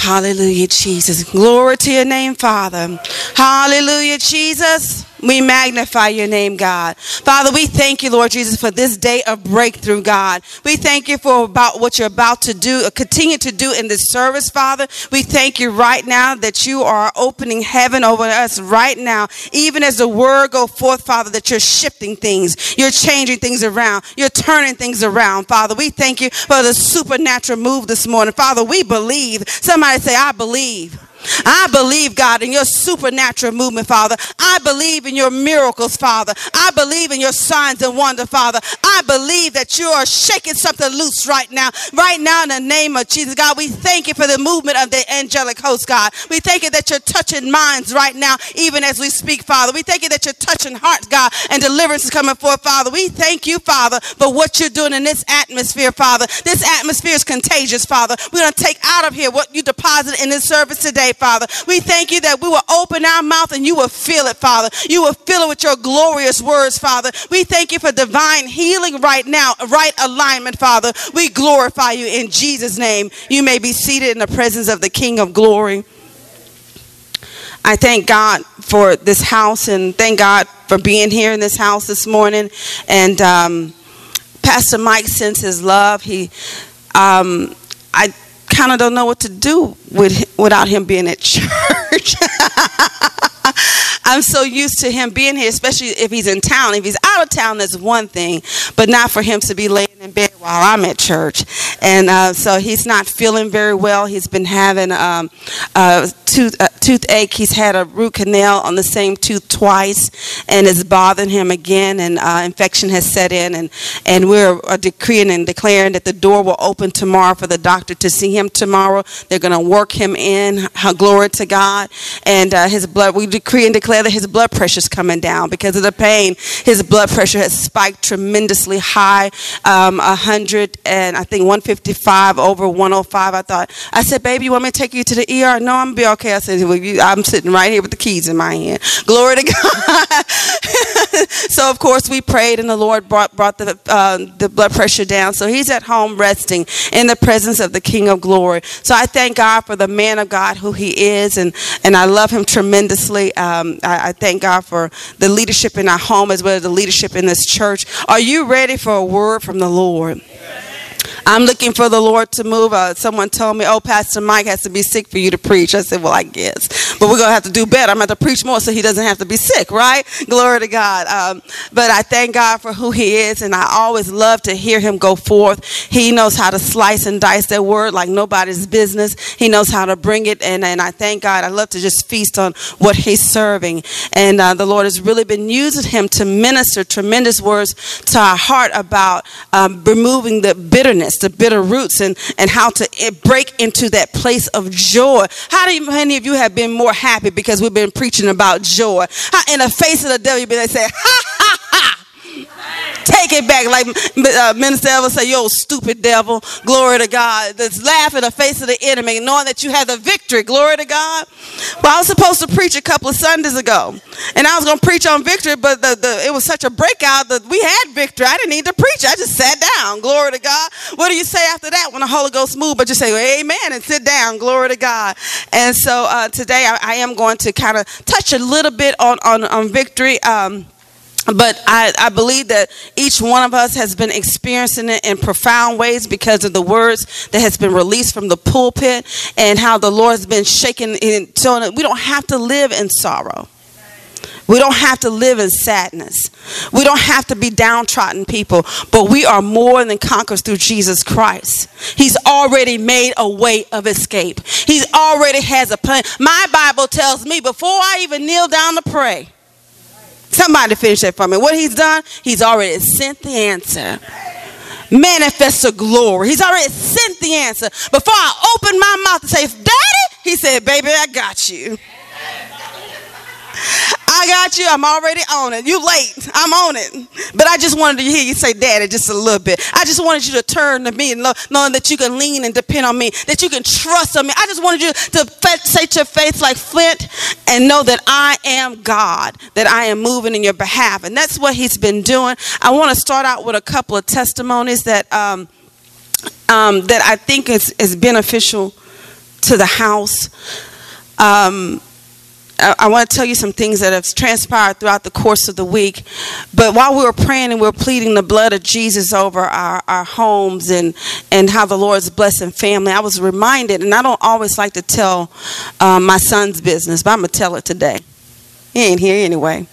Hallelujah, Jesus. Glory to your name, Father. Hallelujah, Jesus. We magnify your name, God. Father, we thank you, Lord Jesus, for this day of breakthrough, God. We thank you for about what you're about to do, continue to do in this service, Father. We thank you right now that you are opening heaven over us right now. Even as the word go forth, Father, that you're shifting things. You're changing things around. You're turning things around, Father. We thank you for the supernatural move this morning. Father, we believe. Somebody say, I believe. I believe, God, in your supernatural movement, Father. I believe in your miracles, Father. I believe in your signs and wonder, Father. I believe that you are shaking something loose right now. Right now, in the name of Jesus, God, we thank you for the movement of the angelic host, God. We thank you that you're touching minds right now, even as we speak, Father. We thank you that you're touching hearts, God, and deliverance is coming forth, Father. We thank you, Father, for what you're doing in this atmosphere, Father. This atmosphere is contagious, Father. We're going to take out of here what you deposited in this service today, Father. We thank you that we will open our mouth and you will fill it, Father. You will fill it with your glorious words, Father. We thank you for divine healing right now, right alignment, Father. We glorify you in Jesus' name. You may be seated in the presence of the King of Glory. I thank God for this house and thank God for being here in this house this morning. And Pastor Mike sends his love. I kind of don't know what to do without him being at church. I'm so used to him being here, especially if he's in town. If he's out of town, that's one thing, but not for him to be laying in bed while I'm at church. And so he's not feeling very well. He's been having toothache. He's had a root canal on the same tooth twice, and it's bothering him again, and infection has set in, and we're decreeing and declaring that the door will open tomorrow for the doctor to see him tomorrow. They're going to work him in. Glory to God. And his blood, we decree and declare that his blood pressure is coming down because of the pain. His blood pressure has spiked tremendously high, 100 and I think 155 over 105. I said, baby, you want me to take you to the ER? No, I'm going to be okay. I said, well, I'm sitting right here with the keys in my hand. Glory to God. So, of course, we prayed and the Lord brought the blood pressure down. So he's at home resting in the presence of the King of Glory. So I thank God for the man of God who he is, and I love him tremendously. I thank God for the leadership in our home as well as the leadership in this church. Are you ready for a word from the Lord? I'm looking for the Lord to move. Someone told me, Pastor Mike has to be sick for you to preach. I said, well, I guess. But we're going to have to do better. I'm going to have to preach more so he doesn't have to be sick, right? Glory to God. But I thank God for who he is, and I always love to hear him go forth. He knows how to slice and dice that word like nobody's business. He knows how to bring it, and I thank God. I love to just feast on what he's serving. And the Lord has really been using him to minister tremendous words to our heart about removing the bitterness, the bitter roots, and how to break into that place of joy. How many of you have been more happy because we've been preaching about joy? How in the face of the devil, they say, ha, ha, ha. Take it back, like Minister Ever say, yo, stupid devil. Glory to God. Let's laugh in the face of the enemy, knowing that you have the victory. Glory to God. Well, I was supposed to preach a couple of Sundays ago, and I was going to preach on victory, but it was such a breakout that we had victory. I didn't need to preach. I just sat down. Glory to God. What do you say after that when the Holy Ghost moves? But you say, well, amen, and sit down. Glory to God. And so today I am going to kind of touch a little bit on victory. But I believe that each one of us has been experiencing it in profound ways because of the words that has been released from the pulpit and how the Lord has been shaking and showing that we don't have to live in sorrow. We don't have to live in sadness. We don't have to be downtrodden people, but we are more than conquerors through Jesus Christ. He's already made a way of escape. He already has a plan. My Bible tells me before I even kneel down to pray, somebody finish that for me. What he's done, he's already sent the answer. Manifest the glory. He's already sent the answer. Before I open my mouth to say, Daddy, he said, baby, I got you. I got you. I'm already on it. You late. I'm on it. But I just wanted to hear you say, Daddy, just a little bit. I just wanted you to turn to me and knowing that you can lean and depend on me, that you can trust on me. I just wanted you to set your face like flint and know that I am God, that I am moving in your behalf. And that's what he's been doing. I want to start out with a couple of testimonies that I think is beneficial to the house. I want to tell you some things that have transpired throughout the course of the week. But while we were praying and we were pleading the blood of Jesus over our homes and how the Lord's blessing family, I was reminded, and I don't always like to tell my son's business, but I'm going to tell it today. He ain't here anyway.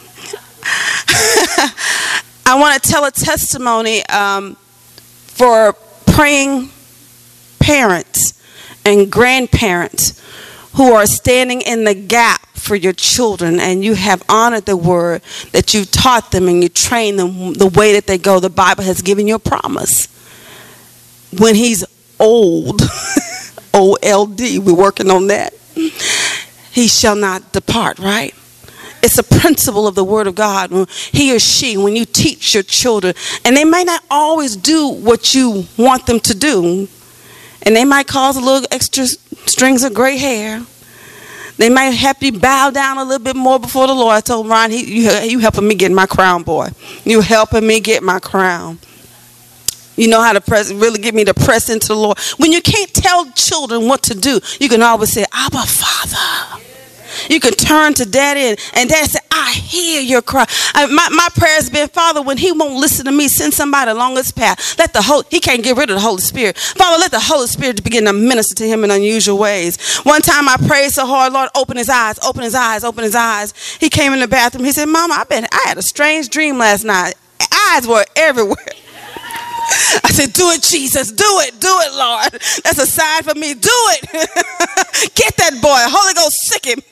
I want to tell a testimony for praying parents and grandparents who are standing in the gap for your children, and you have honored the word that you taught them and you trained them the way that they go. The Bible has given you a promise. When he's old, O-L-D, we're working on that, he shall not depart, right? It's a principle of the word of God. When he or she, when you teach your children, and they might not always do what you want them to do, and they might cause a little extra strings of gray hair. They might have you bow down a little bit more before the Lord. I told Ron, you helping me get my crown, boy. You helping me get my crown. You know how to really get me to press into the Lord. When you can't tell children what to do, you can always say, Abba, Father. You can turn to Daddy and Daddy say, I hear your cry. My prayer has been, Father, when he won't listen to me, send somebody along his path. He can't get rid of the Holy Spirit. Father, let the Holy Spirit begin to minister to him in unusual ways. One time I prayed so hard, Lord, open his eyes, open his eyes, open his eyes. He came in the bathroom. He said, Mama, I had a strange dream last night. Eyes were everywhere. I said, do it, Jesus. Do it, Lord. That's a sign for me. Do it. Get that boy. Holy Ghost, sick him.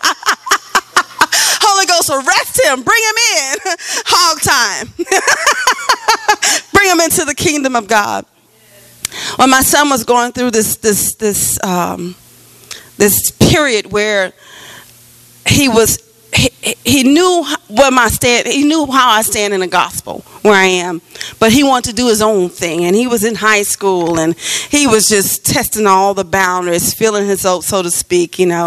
Holy Ghost, arrest him. Bring him in. Hog time. Bring him into the kingdom of God. When my son was going through this period where he knew he knew how I stand in the gospel where I am, but he wanted to do his own thing, and he was in high school, and he was just testing all the boundaries, feeling his oats, so to speak, and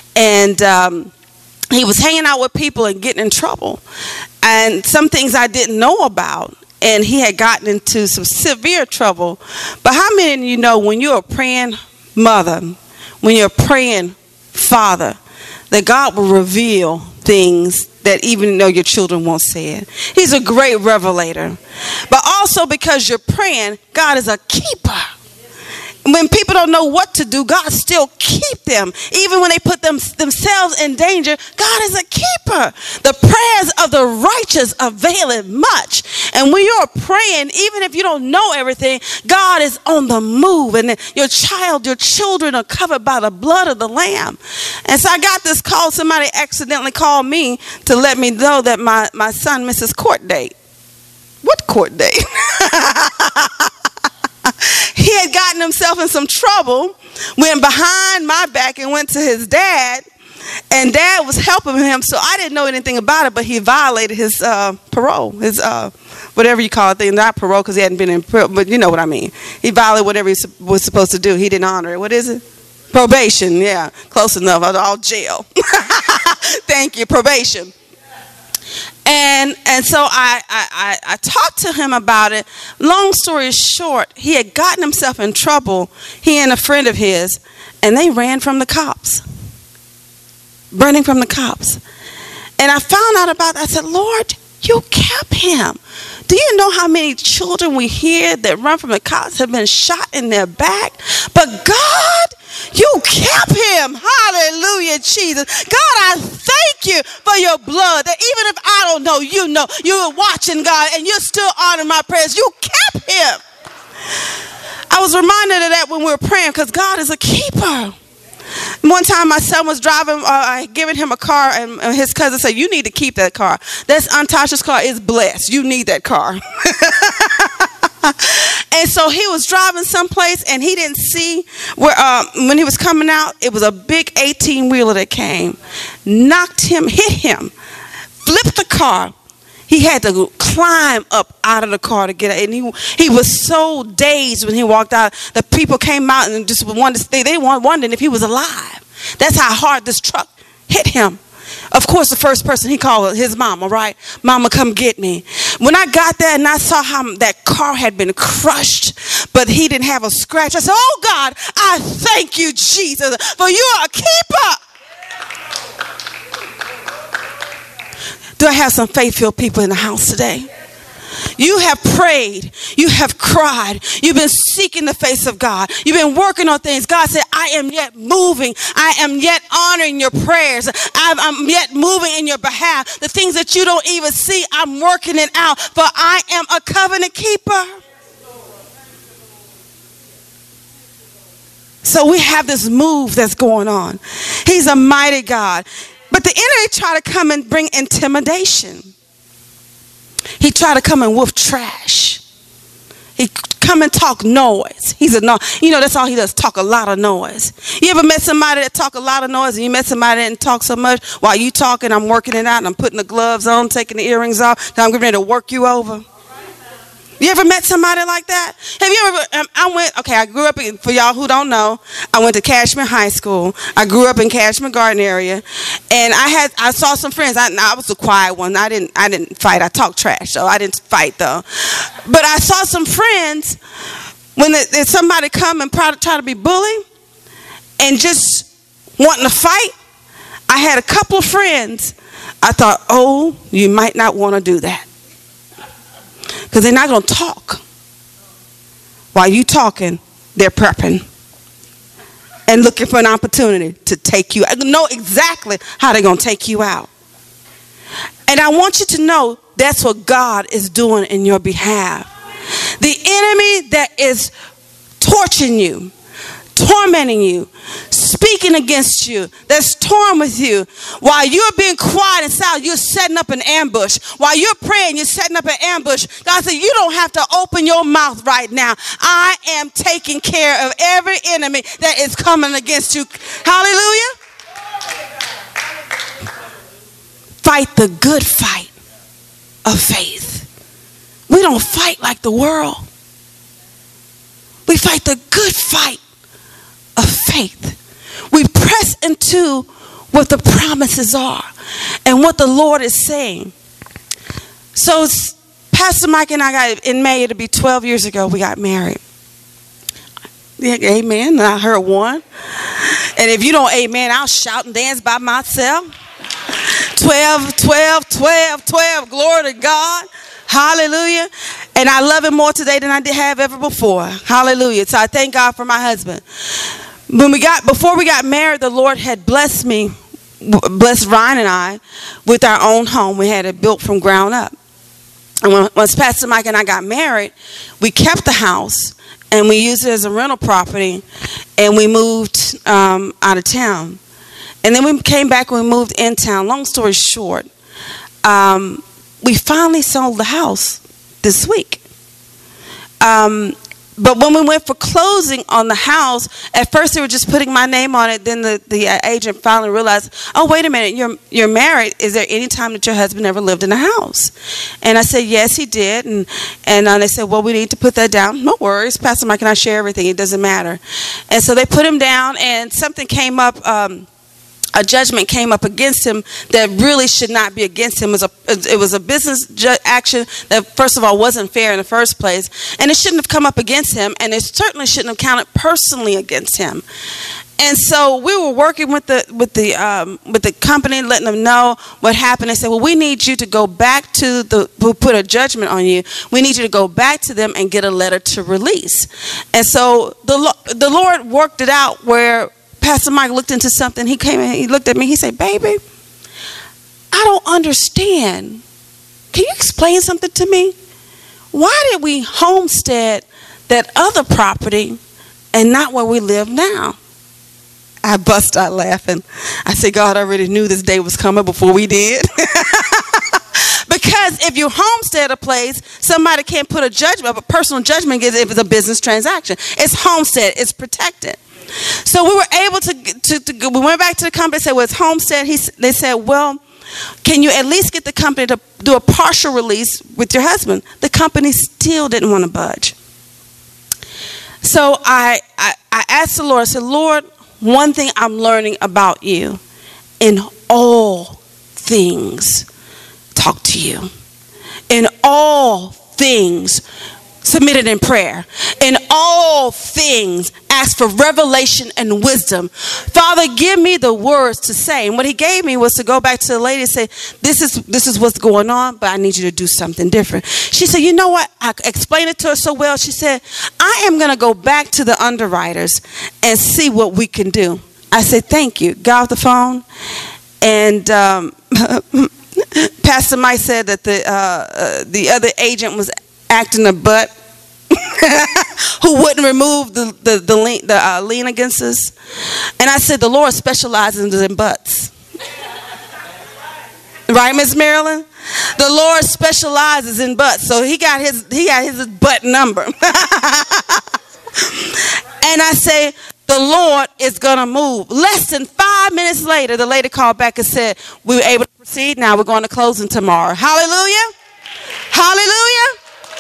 he was hanging out with people and getting in trouble, and some things I didn't know about, and he had gotten into some severe trouble. But how many of you know, when you're a praying mother, when you're a praying father, that God will reveal things that even though your children won't say it? He's a great revelator. But also because you're praying, God is a keeper. When people don't know what to do, God still keep them. Even when they put themselves in danger, God is a keeper. The prayers of the righteous availeth much. And when you're praying, even if you don't know everything, God is on the move. And your children are covered by the blood of the Lamb. And so I got this call. Somebody accidentally called me to let me know that my son missed his court date. What court date? He had gotten himself in some trouble, went behind my back and went to his dad, and Dad was helping him, so I didn't know anything about it, but he violated his parole, his whatever you call it thing, not parole because he hadn't been in parole, but you know what I mean. He violated whatever he was supposed to do. He didn't honor it. What is it? Probation, yeah, close enough. All jail. Thank you, probation. And so I talked to him about it. Long story short, he had gotten himself in trouble, he and a friend of his, and they ran from the cops. Running from the cops. And I found out about that. I said, Lord, you kept him. Do you know how many children we hear that run from the cops have been shot in their back? But God, you kept him. Hallelujah, Jesus. God, I thank you for your blood. That even if I don't know, you know. You were watching, God, and you're still honoring my prayers. You kept him. I was reminded of that when we were praying, because God is a keeper. One time my son was driving, giving him a car, and his cousin said, you need to keep that car. That's Tasha's car is blessed. You need that car. And so he was driving someplace, and he didn't see where when he was coming out, it was a big 18-wheeler that came, knocked him, hit him, flipped the car. He had to climb up out of the car to get out. And he was so dazed when he walked out. The people came out and just wanted to stay. They were wondering if he was alive. That's how hard this truck hit him. Of course, the first person he called was his mama, right? Mama, come get me. When I got there and I saw how that car had been crushed, but he didn't have a scratch, I said, oh God, I thank you, Jesus, for you are a keeper. Do I have some faith-filled people in the house today? You have prayed. You have cried. You've been seeking the face of God. You've been working on things. God said, I am yet moving. I am yet honoring your prayers. I'm yet moving in your behalf. The things that you don't even see, I'm working it out. For I am a covenant keeper. So we have this move that's going on. He's a mighty God. But the enemy tried to come and bring intimidation. He tried to come and wolf trash. He come and talk noise. He's a no. You know, that's all he does, talk a lot of noise. You ever met somebody that talk a lot of noise, and you met somebody that didn't talk so much? While you talking, I'm working it out, and I'm putting the gloves on, taking the earrings off, then I'm getting ready to work you over. You ever met somebody like that? Have you ever, I grew up, for y'all who don't know, I went to Cashman High School. I grew up in Cashman Garden area. And I saw some friends. I was the quiet one. I didn't fight. I talked trash, so I didn't fight though. But I saw some friends when there's somebody come and try to be bully and just wanting to fight. I had a couple of friends. I thought, oh, you might not want to do that. Because they're not going to talk. While you talking, they're prepping and looking for an opportunity to take you. I know exactly how they're going to take you out. And I want you to know that's what God is doing in your behalf. The enemy that is torturing you, tormenting you, speaking against you, that's torn with you, while you're being quiet and silent, you're setting up an ambush. While you're praying, you're setting up an ambush. God said, you don't have to open your mouth right now. I am taking care of every enemy that is coming against you. Hallelujah. Fight the good fight of faith. We don't fight like the world. We fight the good fight of faith. We press into what the promises are and what the Lord is saying. So Pastor Mike and I got in May, it'll be 12 years ago, we got married. Yeah, amen. I heard one. And if you don't amen, I'll shout and dance by myself. 12, 12, 12, 12. Glory to God. Hallelujah. And I love him more today than I did have ever before. Hallelujah. So I thank God for my husband. Before we got married, the Lord had blessed Ryan and I with our own home. We had it built from ground up. And once Pastor Mike and I got married, we kept the house and we used it as a rental property, and we moved out of town. And then we came back and we moved in town. Long story short, we finally sold the house this week. But when we went for closing on the house, at first they were just putting my name on it. Then the agent finally realized, oh, wait a minute, you're married. Is there any time that your husband ever lived in a house? And I said, yes, he did. And they said, well, we need to put that down. No worries. Pastor Mike and I share everything. It doesn't matter. And so they put him down, and something came up. A judgment came up against him that really should not be against him. It was a business action that, first of all, wasn't fair in the first place, and it shouldn't have come up against him, and it certainly shouldn't have counted personally against him. And so we were working with the company, letting them know what happened. They said, well, we need you to go back to who put a judgment on you. We need you to go back to them and get a letter to release. And so the Lord worked it out where Pastor Mike looked into something. He came in, he looked at me, he said, baby, I don't understand. Can you explain something to me? Why did we homestead that other property and not where we live now? I bust out laughing. I said, God, I already knew this day was coming before we did. Because if you homestead a place, somebody can't put a judgment, a personal judgment if it's a business transaction. It's homestead, it's protected. So we were able to we went back to the company and said, well, it's homestead. They said, well, can you at least get the company to do a partial release with your husband? The company still didn't want to budge. So I asked the Lord, I said, Lord, one thing I'm learning about you in all things, talk to you. In all things, submit it in prayer. In all things, ask for revelation and wisdom. Father, give me the words to say. And what he gave me was to go back to the lady and say, this is what's going on, but I need you to do something different. She said, you know what? I explained it to her so well. She said, I am going to go back to the underwriters and see what we can do. I said, thank you. Got off the phone. And Pastor Mike said that the other agent was acting a butt who wouldn't remove the lien against us. And I said, the Lord specializes in butts. Right, Miss Marilyn? The Lord specializes in butts. So he got his butt number. And I say, the Lord is going to move. Less than 5 minutes later, the lady called back and said, we were able to proceed. Now we're going to closing tomorrow. Hallelujah. Hallelujah.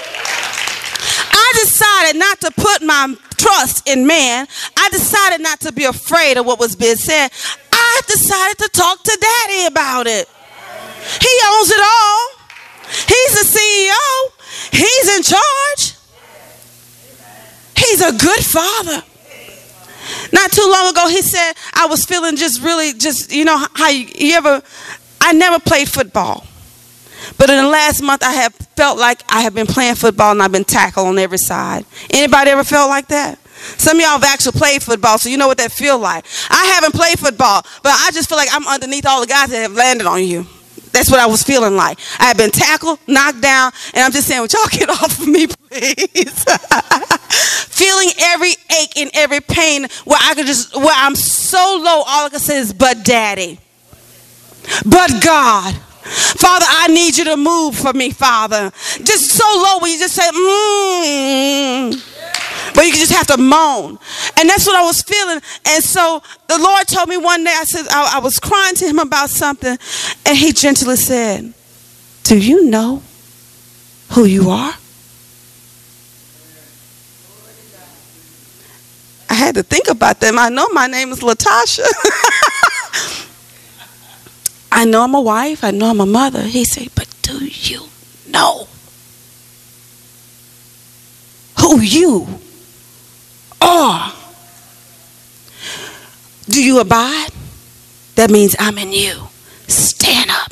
I decided not to put my trust in man. I decided not to be afraid of what was being said. I decided to talk to Daddy about it. He owns it all. He's the CEO. He's in charge. He's a good father. Not too long ago, he said, I was feeling you know, how I never played football. But in the last month, I have felt like I have been playing football and I've been tackled on every side. Anybody ever felt like that? Some of y'all have actually played football, so you know what that feels like. I haven't played football, but I just feel like I'm underneath all the guys that have landed on you. That's what I was feeling like. I had been tackled, knocked down, and I'm just saying, would y'all get off of me, please? Feeling every ache and every pain where I'm so low, all I can say is, but Daddy. But God. Father, I need you to move for me, Father. Just so low where you just say, but you just have to moan. And that's what I was feeling. And so the Lord told me one day, I was crying to him about something. And he gently said, do you know who you are? I had to think about that. I know my name is Latasha. I know I'm a wife. I know I'm a mother. He said, but do you know who you are? Do you abide? That means I'm in you. Stand up.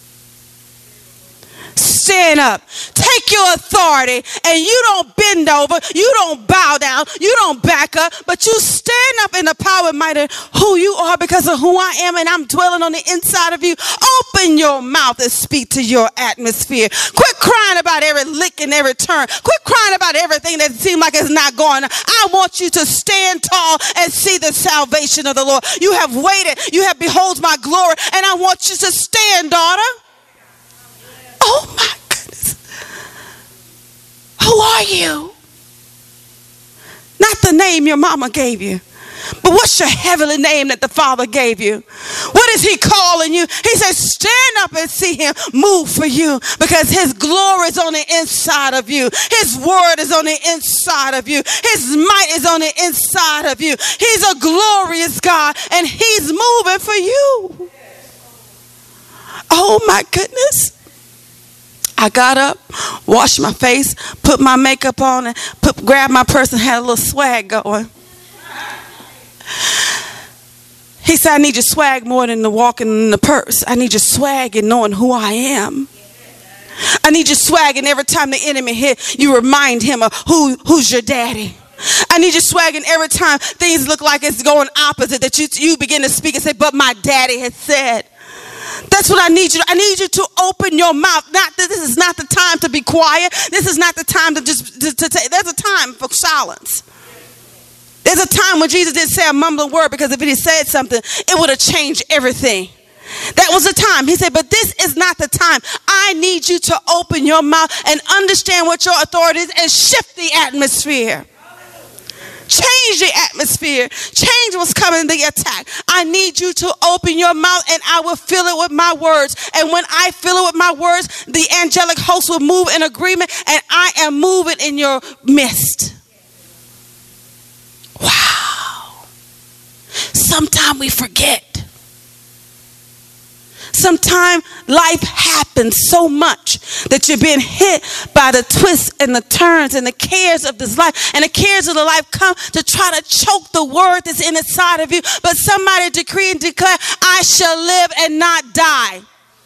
Stand up. Take your authority and you don't bend over. You don't bow down. You don't back up. But you stand up in the power and might of who you are because of who I am and I'm dwelling on the inside of you. Open your mouth and speak to your atmosphere. Quit crying about every lick and every turn. Quit crying about everything that seems like it's not going on. I want you to stand tall and see the salvation of the Lord. You have waited. You have behold my glory. And I want you to stand, daughter. Oh my goodness. Who are you? Not the name your mama gave you, but what's your heavenly name that the Father gave you? What is he calling you? He says, stand up and see him move for you because his glory is on the inside of you. His word is on the inside of you. His might is on the inside of you. He's a glorious God and he's moving for you. Oh my goodness. I got up, washed my face, put my makeup on, and grabbed my purse and had a little swag going. He said, I need your swag more than the walking in the purse. I need your swag in knowing who I am. I need your swag, and every time the enemy hit, you remind him of who's your daddy. I need your swag, and every time things look like it's going opposite, that you begin to speak and say, but my daddy has said. That's what I need you to. I need you to open your mouth. This is not the time to be quiet. This is not the time to there's a time for silence. There's a time when Jesus didn't say a mumbling word because if he had said something, it would have changed everything. That was the time. He said, but this is not the time. I need you to open your mouth and understand what your authority is and shift the atmosphere. Change the atmosphere. Change what's coming, the attack. I need you to open your mouth and I will fill it with my words. And when I fill it with my words, the angelic host will move in agreement and I am moving in your midst. Wow. Sometimes we forget. sometimes life happens so much that you're being hit by the twists and the turns and the cares of this life. And the cares of the life come to try to choke the word that's inside of you. But somebody decree and declare, I shall live and not die.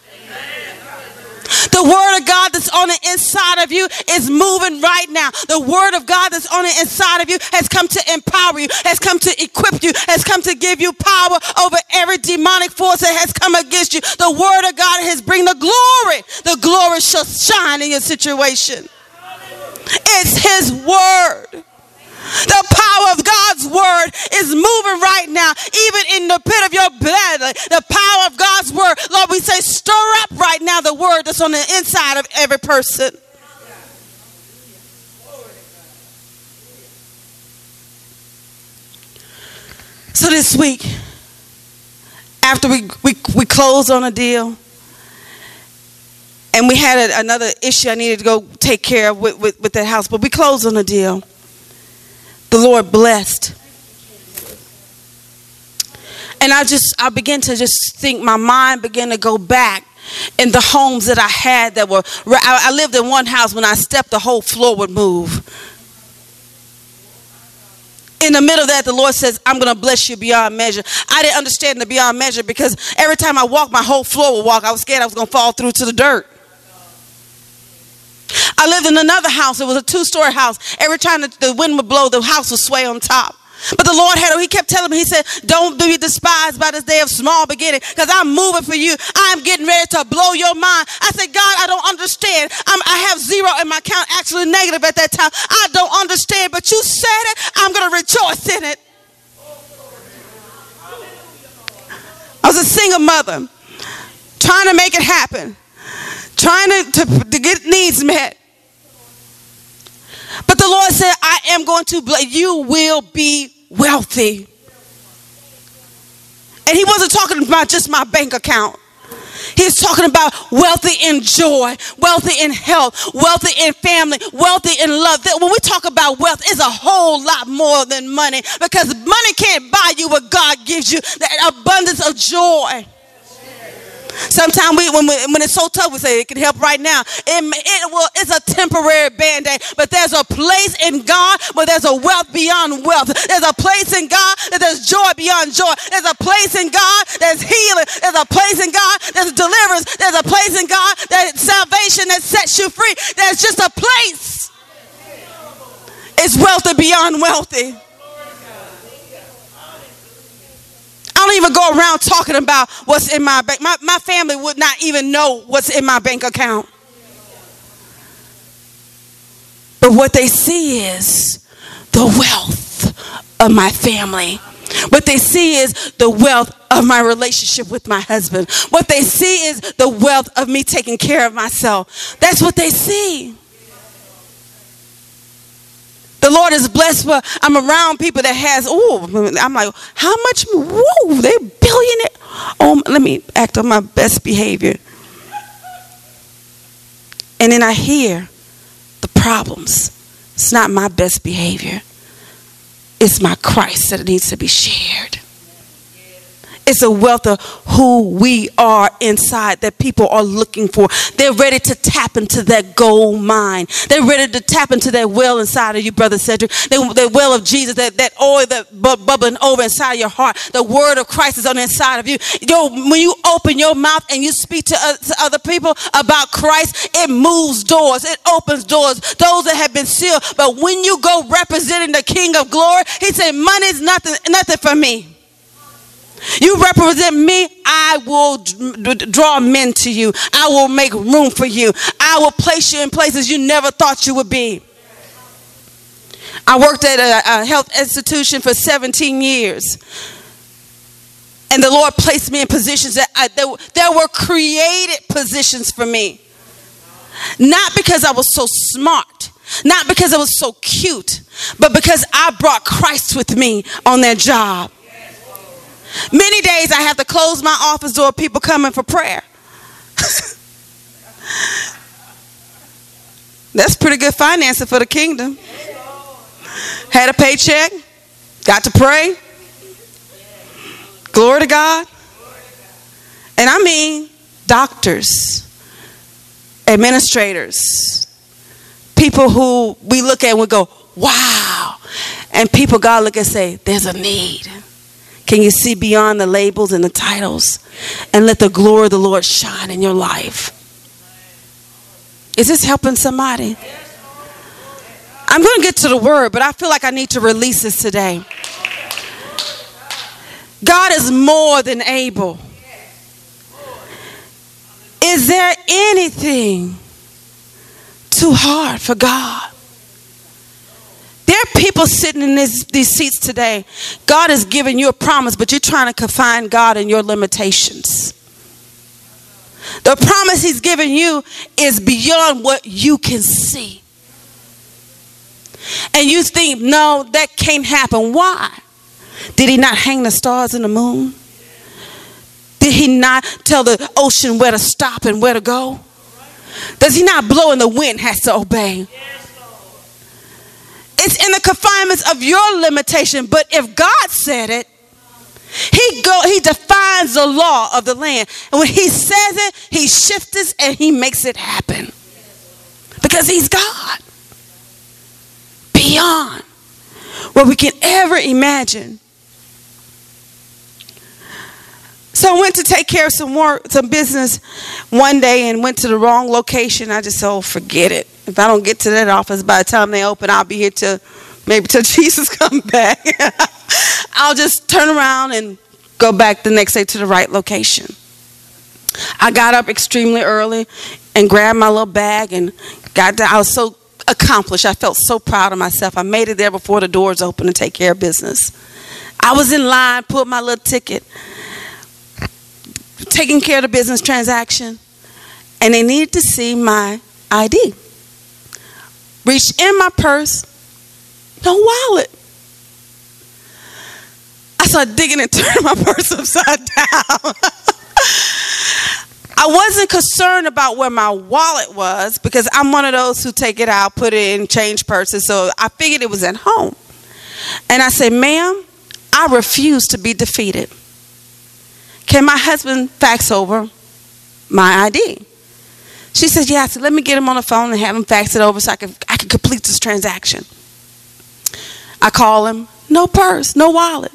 The word of God that's on the inside of you is moving right now. The word of God that's on the inside of you has come to empower you, has come to equip you, has come to give you power over every demonic force that has come against you. The word of God has bring the glory. The glory shall shine in your situation. It's his word. The power of God's word is moving right now, even in the pit of your belly. The power of God's word, Lord, we say, stir up right now the word that's on the inside of every person. So this week, after we closed on a deal, and we had another issue I needed to go take care of with that house, but we closed on a deal. The Lord blessed. And I began to just think, my mind began to go back in the homes that I had that were, I lived in one house, when I stepped, the whole floor would move. In the middle of that, the Lord says, I'm going to bless you beyond measure. I didn't understand the beyond measure because every time I walked, my whole floor would walk. I was scared I was going to fall through to the dirt. I lived in another house. It was a 2-story house. Every time the wind would blow, the house would sway on top. But the Lord he kept telling me, he said, don't be despised by this day of small beginning, because I'm moving for you. I'm getting ready to blow your mind. I said, God, I don't understand. I have 0 in my account, actually negative at that time. I don't understand, but you said it. I'm going to rejoice in it. I was a single mother, trying to make it happen, trying to get needs met. But the Lord said, I am going to bless you. Will be wealthy. And he wasn't talking about just my bank account. He's talking about wealthy in joy, wealthy in health, wealthy in family, wealthy in love. When we talk about wealth, it's a whole lot more than money, because money can't buy you what God gives you, that abundance of joy. Sometimes when it's so tough, we say it can help right now. It's a temporary band-aid, but there's a place in God where there's a wealth beyond wealth. There's a place in God that there's joy beyond joy. There's a place in God that's healing. There's a place in God that's deliverance. There's a place in God that's salvation that sets you free. There's just a place. It's wealthy beyond wealthy. I don't even go around talking about what's in my bank. My family would not even know what's in my bank account. But what they see is the wealth of my family. What they see is the wealth of my relationship with my husband. What they see is the wealth of me taking care of myself. That's what they see. The Lord is blessed, but I'm around people that has, I'm like, how much? Whoa, they're billionaire. Oh, let me act on my best behavior. And then I hear the problems. It's not my best behavior. It's my Christ that needs to be shared. It's a wealth of who we are inside that people are looking for. They're ready to tap into that gold mine. They're ready to tap into that well inside of you, Brother Cedric. That well of Jesus, that oil that bubbling over inside your heart. The word of Christ is on the inside of you. When you open your mouth and you speak to other people about Christ, it moves doors. It opens doors. Those that have been sealed. But when you go representing the King of Glory, he said, money's nothing for me. You represent me, I will draw men to you. I will make room for you. I will place you in places you never thought you would be. I worked at a health institution for 17 years. And the Lord placed me in positions that there were created positions for me. Not because I was so smart, not because I was so cute, but because I brought Christ with me on that job. Many days I have to close my office door, people coming for prayer. That's pretty good financing for the kingdom. Had a paycheck, got to pray. Glory to God. And I mean, doctors, administrators, people who we look at and we go, wow. And people God look at and say, there's a need. Can you see beyond the labels and the titles and let the glory of the Lord shine in your life? Is this helping somebody? I'm going to get to the word, but I feel like I need to release this today. God is more than able. Is there anything too hard for God? There are people sitting in these seats today. God has given you a promise, but you're trying to confine God in your limitations. The promise he's given you is beyond what you can see. And you think, no, that can't happen. Why? Did he not hang the stars in the moon? Did he not tell the ocean where to stop and where to go? Does he not blow and the wind has to obey? It's in the confinements of your limitation. But if God said it, he defines the law of the land. And when he says it, he shifts it and he makes it happen. Because he's God. Beyond what we can ever imagine. So I went to take care of some business one day and went to the wrong location. I just said, oh, forget it. If I don't get to that office by the time they open, I'll be here till Jesus come back. I'll just turn around and go back the next day to the right location. I got up extremely early and grabbed my little bag and got down. I was so accomplished. I felt so proud of myself. I made it there before the doors opened to take care of business. I was in line, pulled my little ticket, taking care of the business transaction, and they needed to see my ID. Reached in my purse, no wallet. I started digging and turning my purse upside down. I wasn't concerned about where my wallet was because I'm one of those who take it out, put it in change purses. So I figured it was at home. And I said, ma'am, I refuse to be defeated. Can my husband fax over my ID? She said, yeah. I said, let me get him on the phone and have him fax it over so I can complete this transaction. I call him, no purse, no wallet.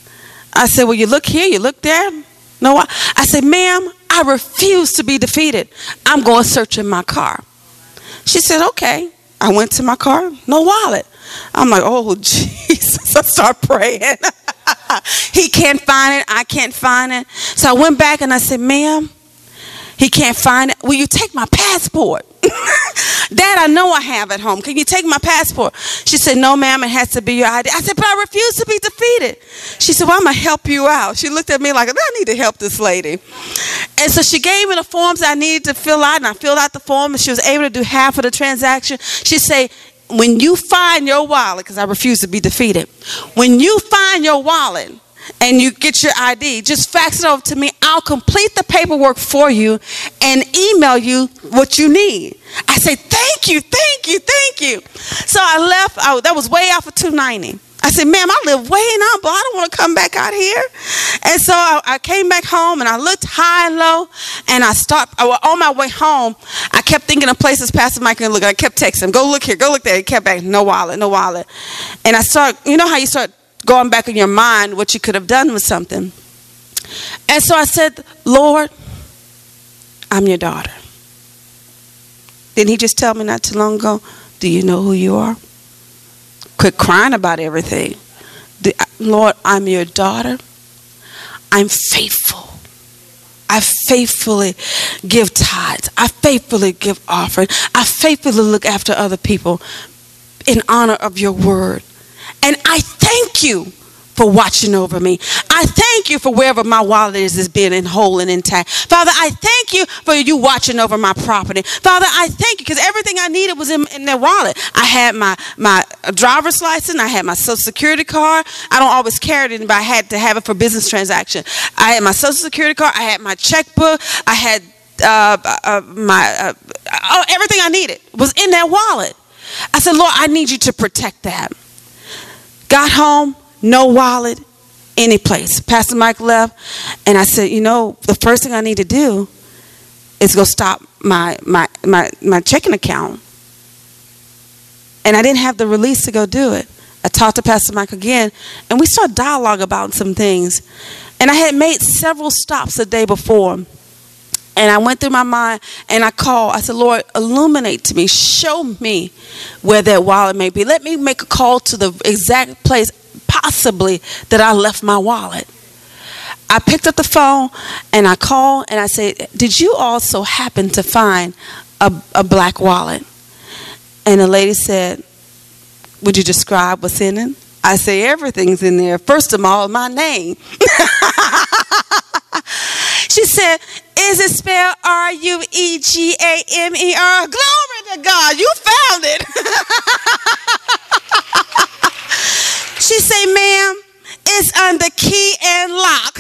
I said, well, you look here, you look there. No, I said, ma'am, I refuse to be defeated. I'm going to search in my car. She said, okay. I went to my car, no wallet. I'm like, oh, Jesus. I start praying. He can't find it. I can't find it. So I went back and I said, ma'am, he can't find it. Will you take my passport? Dad, I know I have at home. Can you take my passport? She said, no, ma'am, it has to be your ID. I said, but I refuse to be defeated. She said, well, I'm going to help you out. She looked at me like, I need to help this lady. And so she gave me the forms I needed to fill out, and I filled out the form, and she was able to do half of the transaction. She said, when you find your wallet, because I refuse to be defeated, when you find your wallet and you get your ID, just fax it over to me. I'll complete the paperwork for you and email you what you need. I said, thank you, thank you, thank you. So I left. That was way out for $290. I said, ma'am, I live way in Humble. I don't want to come back out here. And so I came back home and I looked high and low and on my way home, I kept thinking of places Pastor Mike can look. I kept texting him, go look here, go look there. He kept back, no wallet, no wallet. And I you know how you start going back in your mind what you could have done with something. And so I said, Lord, I'm your daughter. Didn't he just tell me not too long ago, do you know who you are? Quit crying about everything. Lord, I'm your daughter. I'm faithful. I faithfully give tithes. I faithfully give offering. I faithfully look after other people in honor of your word. And I thank you for watching over me. I thank you for wherever my wallet is being in whole and intact. Father, I thank you for you watching over my property. Father, I thank you because everything I needed was in their wallet. I had my driver's license. I had my social security card. I don't always carry it, but I had to have it for business transaction. I had my social security card. I had my checkbook. I had everything I needed was in that wallet. I said, Lord, I need you to protect that. Got home, no wallet, any place. Pastor Mike left, and I said, you know, the first thing I need to do is going to stop my checking account. And I didn't have the release to go do it. I talked to Pastor Mike again, and we started dialogue about some things. And I had made several stops the day before. And I went through my mind, and I called. I said, Lord, illuminate to me. Show me where that wallet may be. Let me make a call to the exact place, possibly, that I left my wallet. I picked up the phone, and I called, and I said, did you also happen to find a black wallet? And the lady said, would you describe what's in it? I say, everything's in there. First of all, my name. She said, is it spelled R-U-E-G-A-M-E-R? Glory to God, you found it. She said, ma'am, it's under key and lock.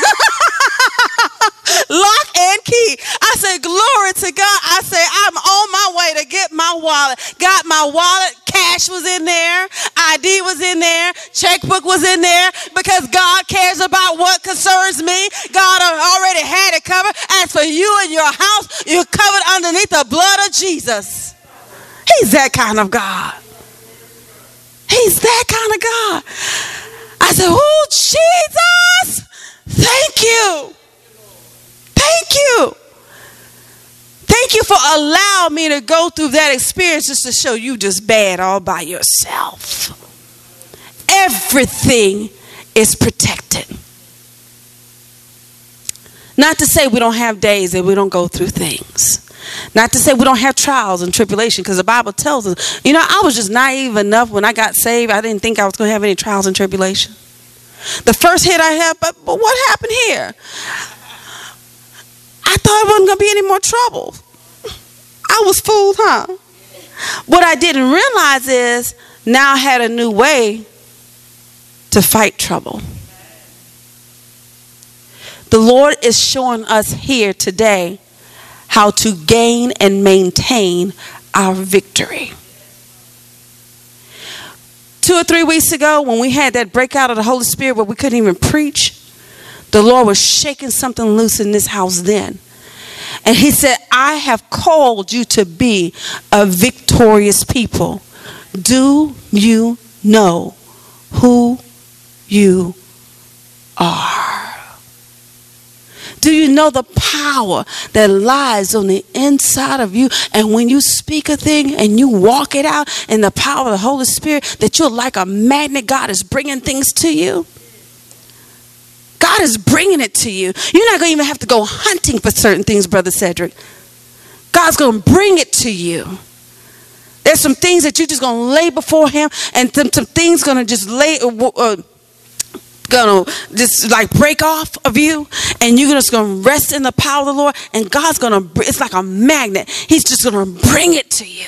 Lock and key. I said, glory to God. I said, I'm on my way to get my wallet. Got my wallet. Cash was in there. ID was in there. Checkbook was in there. Because God cares about what concerns me. God already had it covered. As for you and your house, you're covered underneath the blood of Jesus. He's that kind of God. He's that kind of God. I said, oh, Jesus, thank you. Thank you. Thank you for allowing me to go through that experience just to show you just bad all by yourself. Everything is protected. Not to say we don't have days that we don't go through things. Not to say we don't have trials and tribulation, because the Bible tells us, you know, I was just naive enough when I got saved. I didn't think I was going to have any trials and tribulation. The first hit I had, but what happened here? I thought it wasn't going to be any more trouble. I was fooled, huh? What I didn't realize is now I had a new way to fight trouble. The Lord is showing us here today how to gain and maintain our victory. 2 or 3 weeks ago, when we had that breakout of the Holy Spirit where we couldn't even preach, the Lord was shaking something loose in this house then. And he said, I have called you to be a victorious people. Do you know who you are? Do you know the power that lies on the inside of you? And when you speak a thing and you walk it out in the power of the Holy Spirit, that you're like a magnet. God is bringing things to you. God is bringing it to you. You're not going to even have to go hunting for certain things, Brother Cedric. God's going to bring it to you. There's some things that you're just going to lay before him, and some things going to just gonna just like break off of you, and you're just gonna rest in the power of the Lord, and God's gonna, it's like a magnet. He's just gonna bring it to you.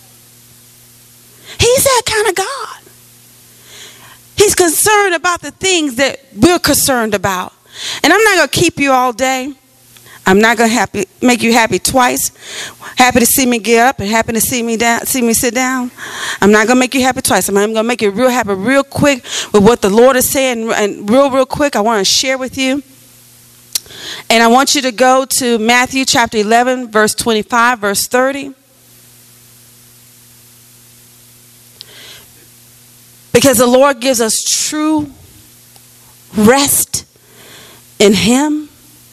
He's that kind of God. He's concerned about the things that we're concerned about. And I'm not gonna keep you all day. I'm not gonna make you happy twice. Happy to see me get up and happy to see me sit down. I'm not gonna make you happy twice. I'm gonna make you real happy real quick with what the Lord is saying, and real quick I want to share with you. And I want you to go to Matthew chapter 11, verse 25, verse 30. Because the Lord gives us true rest in him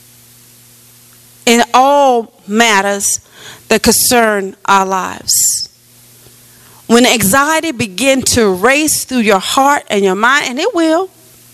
in all matters that concern our lives. When anxiety begins to race through your heart and your mind, and it will,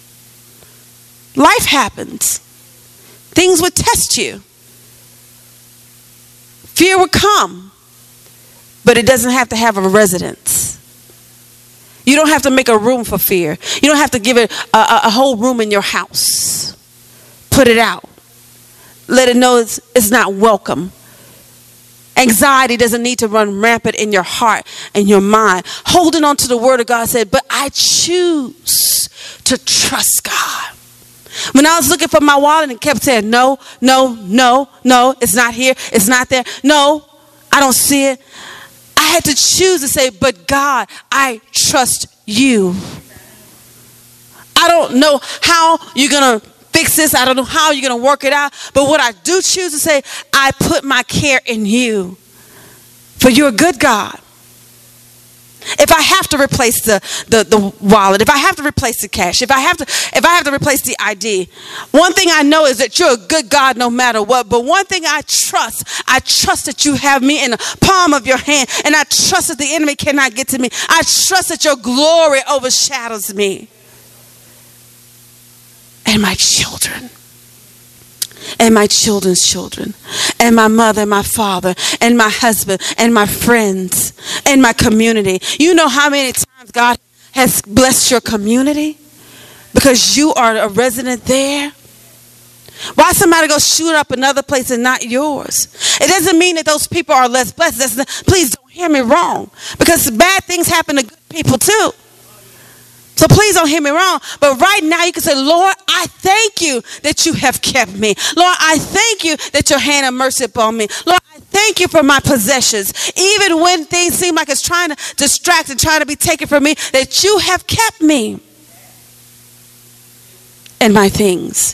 life happens. Things will test you. Fear will come, but it doesn't have to have a residence. You don't have to make a room for fear. You don't have to give it a whole room in your house. Put it out. Let it know it's not welcome. Anxiety doesn't need to run rampant in your heart and your mind. Holding on to the word of God said, but I choose to trust God. When I was looking for my wallet and kept saying, no, it's not here, it's not there. No, I don't see it. I had to choose to say, but God, I trust you. I don't know how you're going to fix this. I don't know how you're going to work it out. But what I do choose to say, I put my care in you. For you're a good God. If I have to replace the wallet, if I have to replace the cash, if I have to replace the ID, one thing I know is that you're a good God no matter what. But one thing I trust that you have me in the palm of your hand, and I trust that the enemy cannot get to me. I trust that your glory overshadows me and my children. And my children's children, and my mother, and my father, and my husband, and my friends, and my community. You know how many times God has blessed your community because you are a resident there? Why somebody go shoot up another place and not yours? It doesn't mean that those people are less blessed. Please don't hear me wrong, because bad things happen to good people too. So please don't hear me wrong. But right now you can say, Lord, I thank you that you have kept me. Lord, I thank you that your hand of mercy upon me. Lord, I thank you for my possessions. Even when things seem like it's trying to distract and trying to be taken from me, that you have kept me and my things.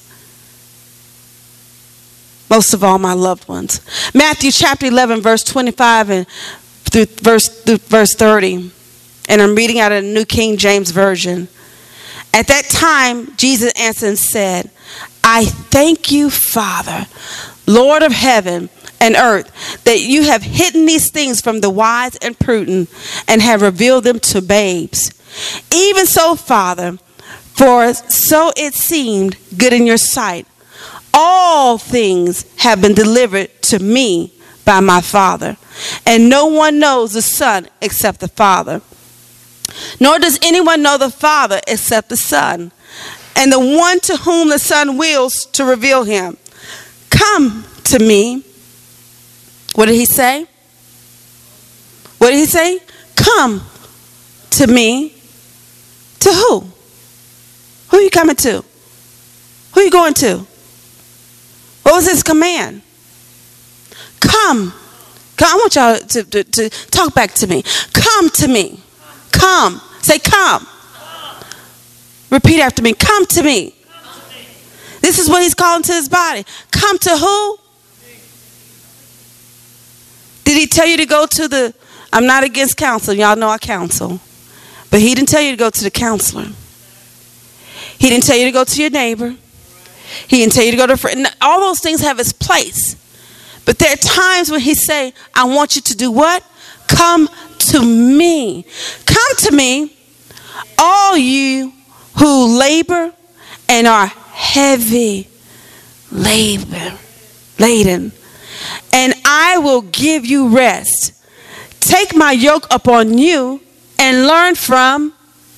Most of all, my loved ones. Matthew chapter 11, verse 25 and through verse 30. And I'm reading out of the New King James Version. At that time, Jesus answered and said, I thank you, Father, Lord of heaven and earth, that you have hidden these things from the wise and prudent and have revealed them to babes. Even so, Father, for so it seemed good in your sight. All things have been delivered to me by my Father, and no one knows the Son except the Father. Nor does anyone know the Father except the Son, and the one to whom the Son wills to reveal him. Come to me. What did he say? What did he say? Come to me. To who? Who are you coming to? Who are you going to? What was his command? Come. I want y'all to talk back to me. Come to me. Come. Say come. Repeat after me. Come to me. This is what he's calling to his body. Come to who? Did he tell you to go to the, I'm not against counseling. Y'all know I counsel. But he didn't tell you to go to the counselor. He didn't tell you to go to your neighbor. He didn't tell you to go to a friend. All those things have its place. But there are times when he say, I want you to do what? Come to me. Come to me, all you who labor and are heavy laden, and I will give you rest. Take my yoke upon you and learn from,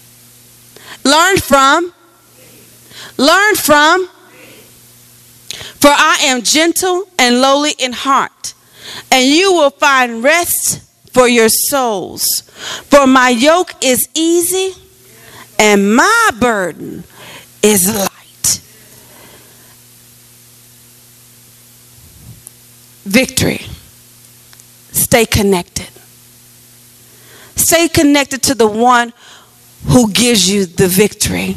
for I am gentle and lowly in heart, and you will find rest for your souls. For my yoke is easy and my burden is light. Victory. Stay connected. Stay connected to the one who gives you the victory.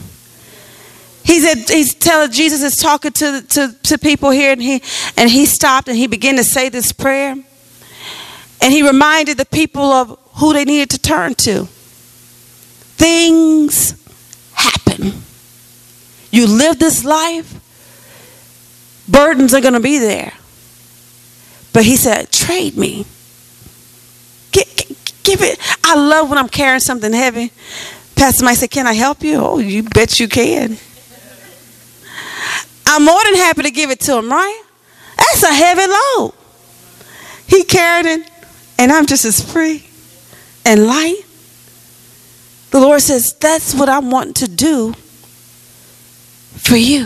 Jesus is talking to people here, and he stopped and he began to say this prayer. And he reminded the people of who they needed to turn to. Things happen. You live this life, burdens are going to be there. But he said, trade me. Give it. I love when I'm carrying something heavy. Pastor Mike said, can I help you? Oh, you bet you can. I'm more than happy to give it to him, right? That's a heavy load. He carried it, and I'm just as free and light. The Lord says, that's what I'm wanting to do for you.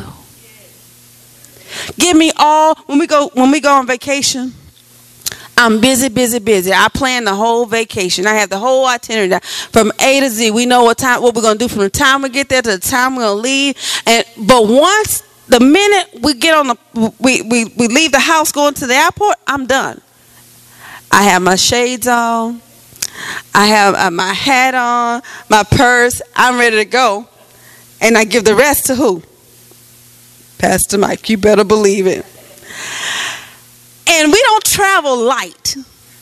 Give me all, when we go on vacation, I'm busy. I plan the whole vacation. I have the whole itinerary from A to Z. We know what we're going to do from the time we get there to the time we're going to leave. But once the minute we get on we leave the house going to the airport, I'm done. I have my shades on. I have my hat on, my purse. I'm ready to go. And I give the rest to who? Pastor Mike, you better believe it. And we don't travel light.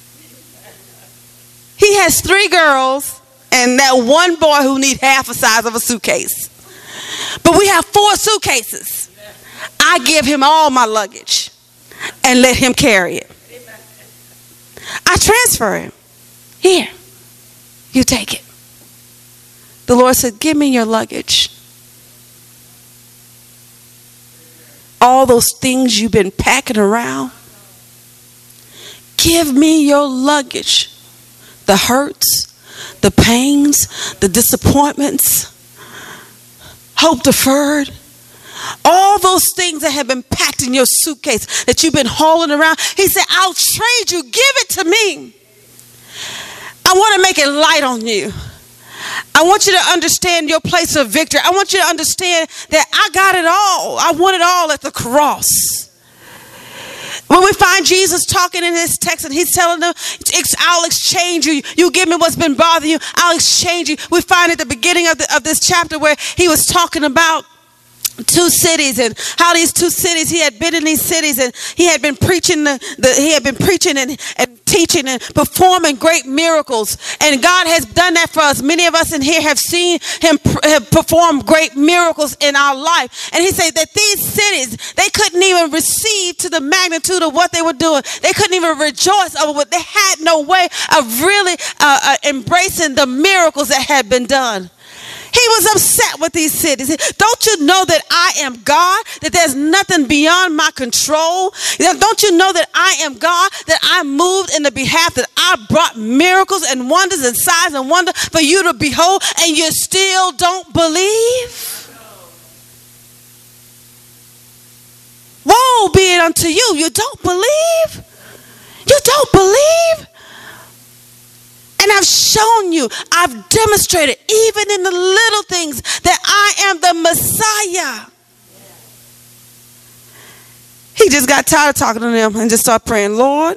He has 3 girls and that one boy who needs half the size of a suitcase. But we have 4 suitcases. I give him all my luggage and let him carry it. I transfer him. Here, you take it. The Lord said, give me your luggage. All those things you've been packing around. Give me your luggage. The hurts, the pains, the disappointments, hope deferred. All those things that have been packed in your suitcase that you've been hauling around. He said, I'll trade you. Give it to me. I want to make it light on you. I want you to understand your place of victory. I want you to understand that I got it all. I want it all at the cross. When we find Jesus talking in this text and he's telling them, I'll exchange you. You give me what's been bothering you. I'll exchange you. We find at the beginning of this chapter where he was talking about 2 cities and how these 2 cities, he had been in these cities and he had been preaching and teaching and performing great miracles. And God has done that for us. Many of us in here have seen him perform great miracles in our life. And he said that these cities, they couldn't even receive to the magnitude of what they were doing. They couldn't even rejoice over what they had no way of really embracing the miracles that had been done. He was upset with these cities. Don't you know that I am God? That there's nothing beyond my control? Don't you know that I am God? That I moved in the behalf, that I brought miracles and wonders and signs and wonder for you to behold, and you still don't believe? Woe be it unto you. You don't believe? You don't believe? And I've shown you, I've demonstrated, even in the little things, that I am the Messiah. He just got tired of talking to them and just started praying, Lord.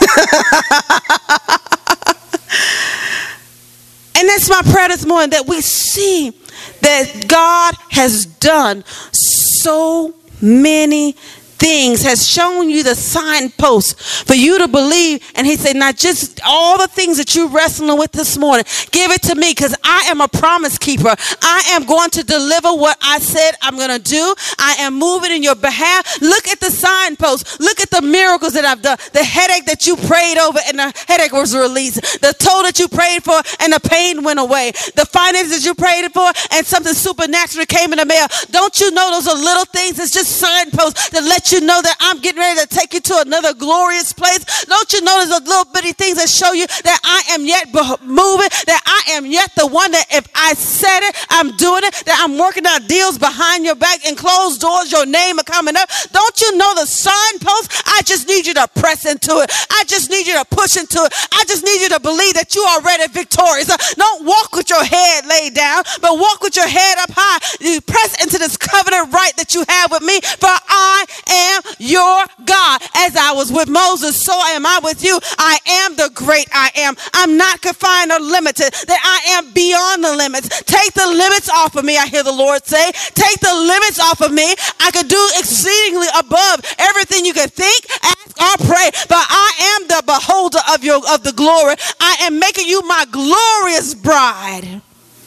And that's my prayer this morning, that we see that God has done so many things, has shown you the signposts for you to believe. And he said, not just all the things that you're wrestling with this morning, give it to me, because I am a promise keeper. I am going to deliver what I said I'm going to do. I am moving in your behalf. Look at the signposts. Look at the miracles that I've done. The headache that you prayed over and the headache was released. The toe that you prayed for and the pain went away. The finances you prayed for and something supernatural came in the mail. Don't you know those are little things? It's just signposts that let you know that I'm getting ready to take you to another glorious place. Don't you know there's a little bitty things that show you that I am yet moving, that I am yet the one that if I said it, I'm doing it, that I'm working out deals behind your back and closed doors, your name are coming up. Don't you know the signposts? I just need you to press into it. I just need you to push into it. I just need you to believe that you are already victorious. Don't walk with your head laid down, but walk with your head up high. You press into this covenant right that you have with me, for I am your God. As I was with Moses, so am I with you. I am the great I am. I'm not confined or limited, that I am beyond the limits. Take the limits off of me, I hear the Lord say. Take the limits off of me. I could do exceedingly above everything you can think, ask, or pray. But I am the beholder of the glory. I am making you my glorious bride.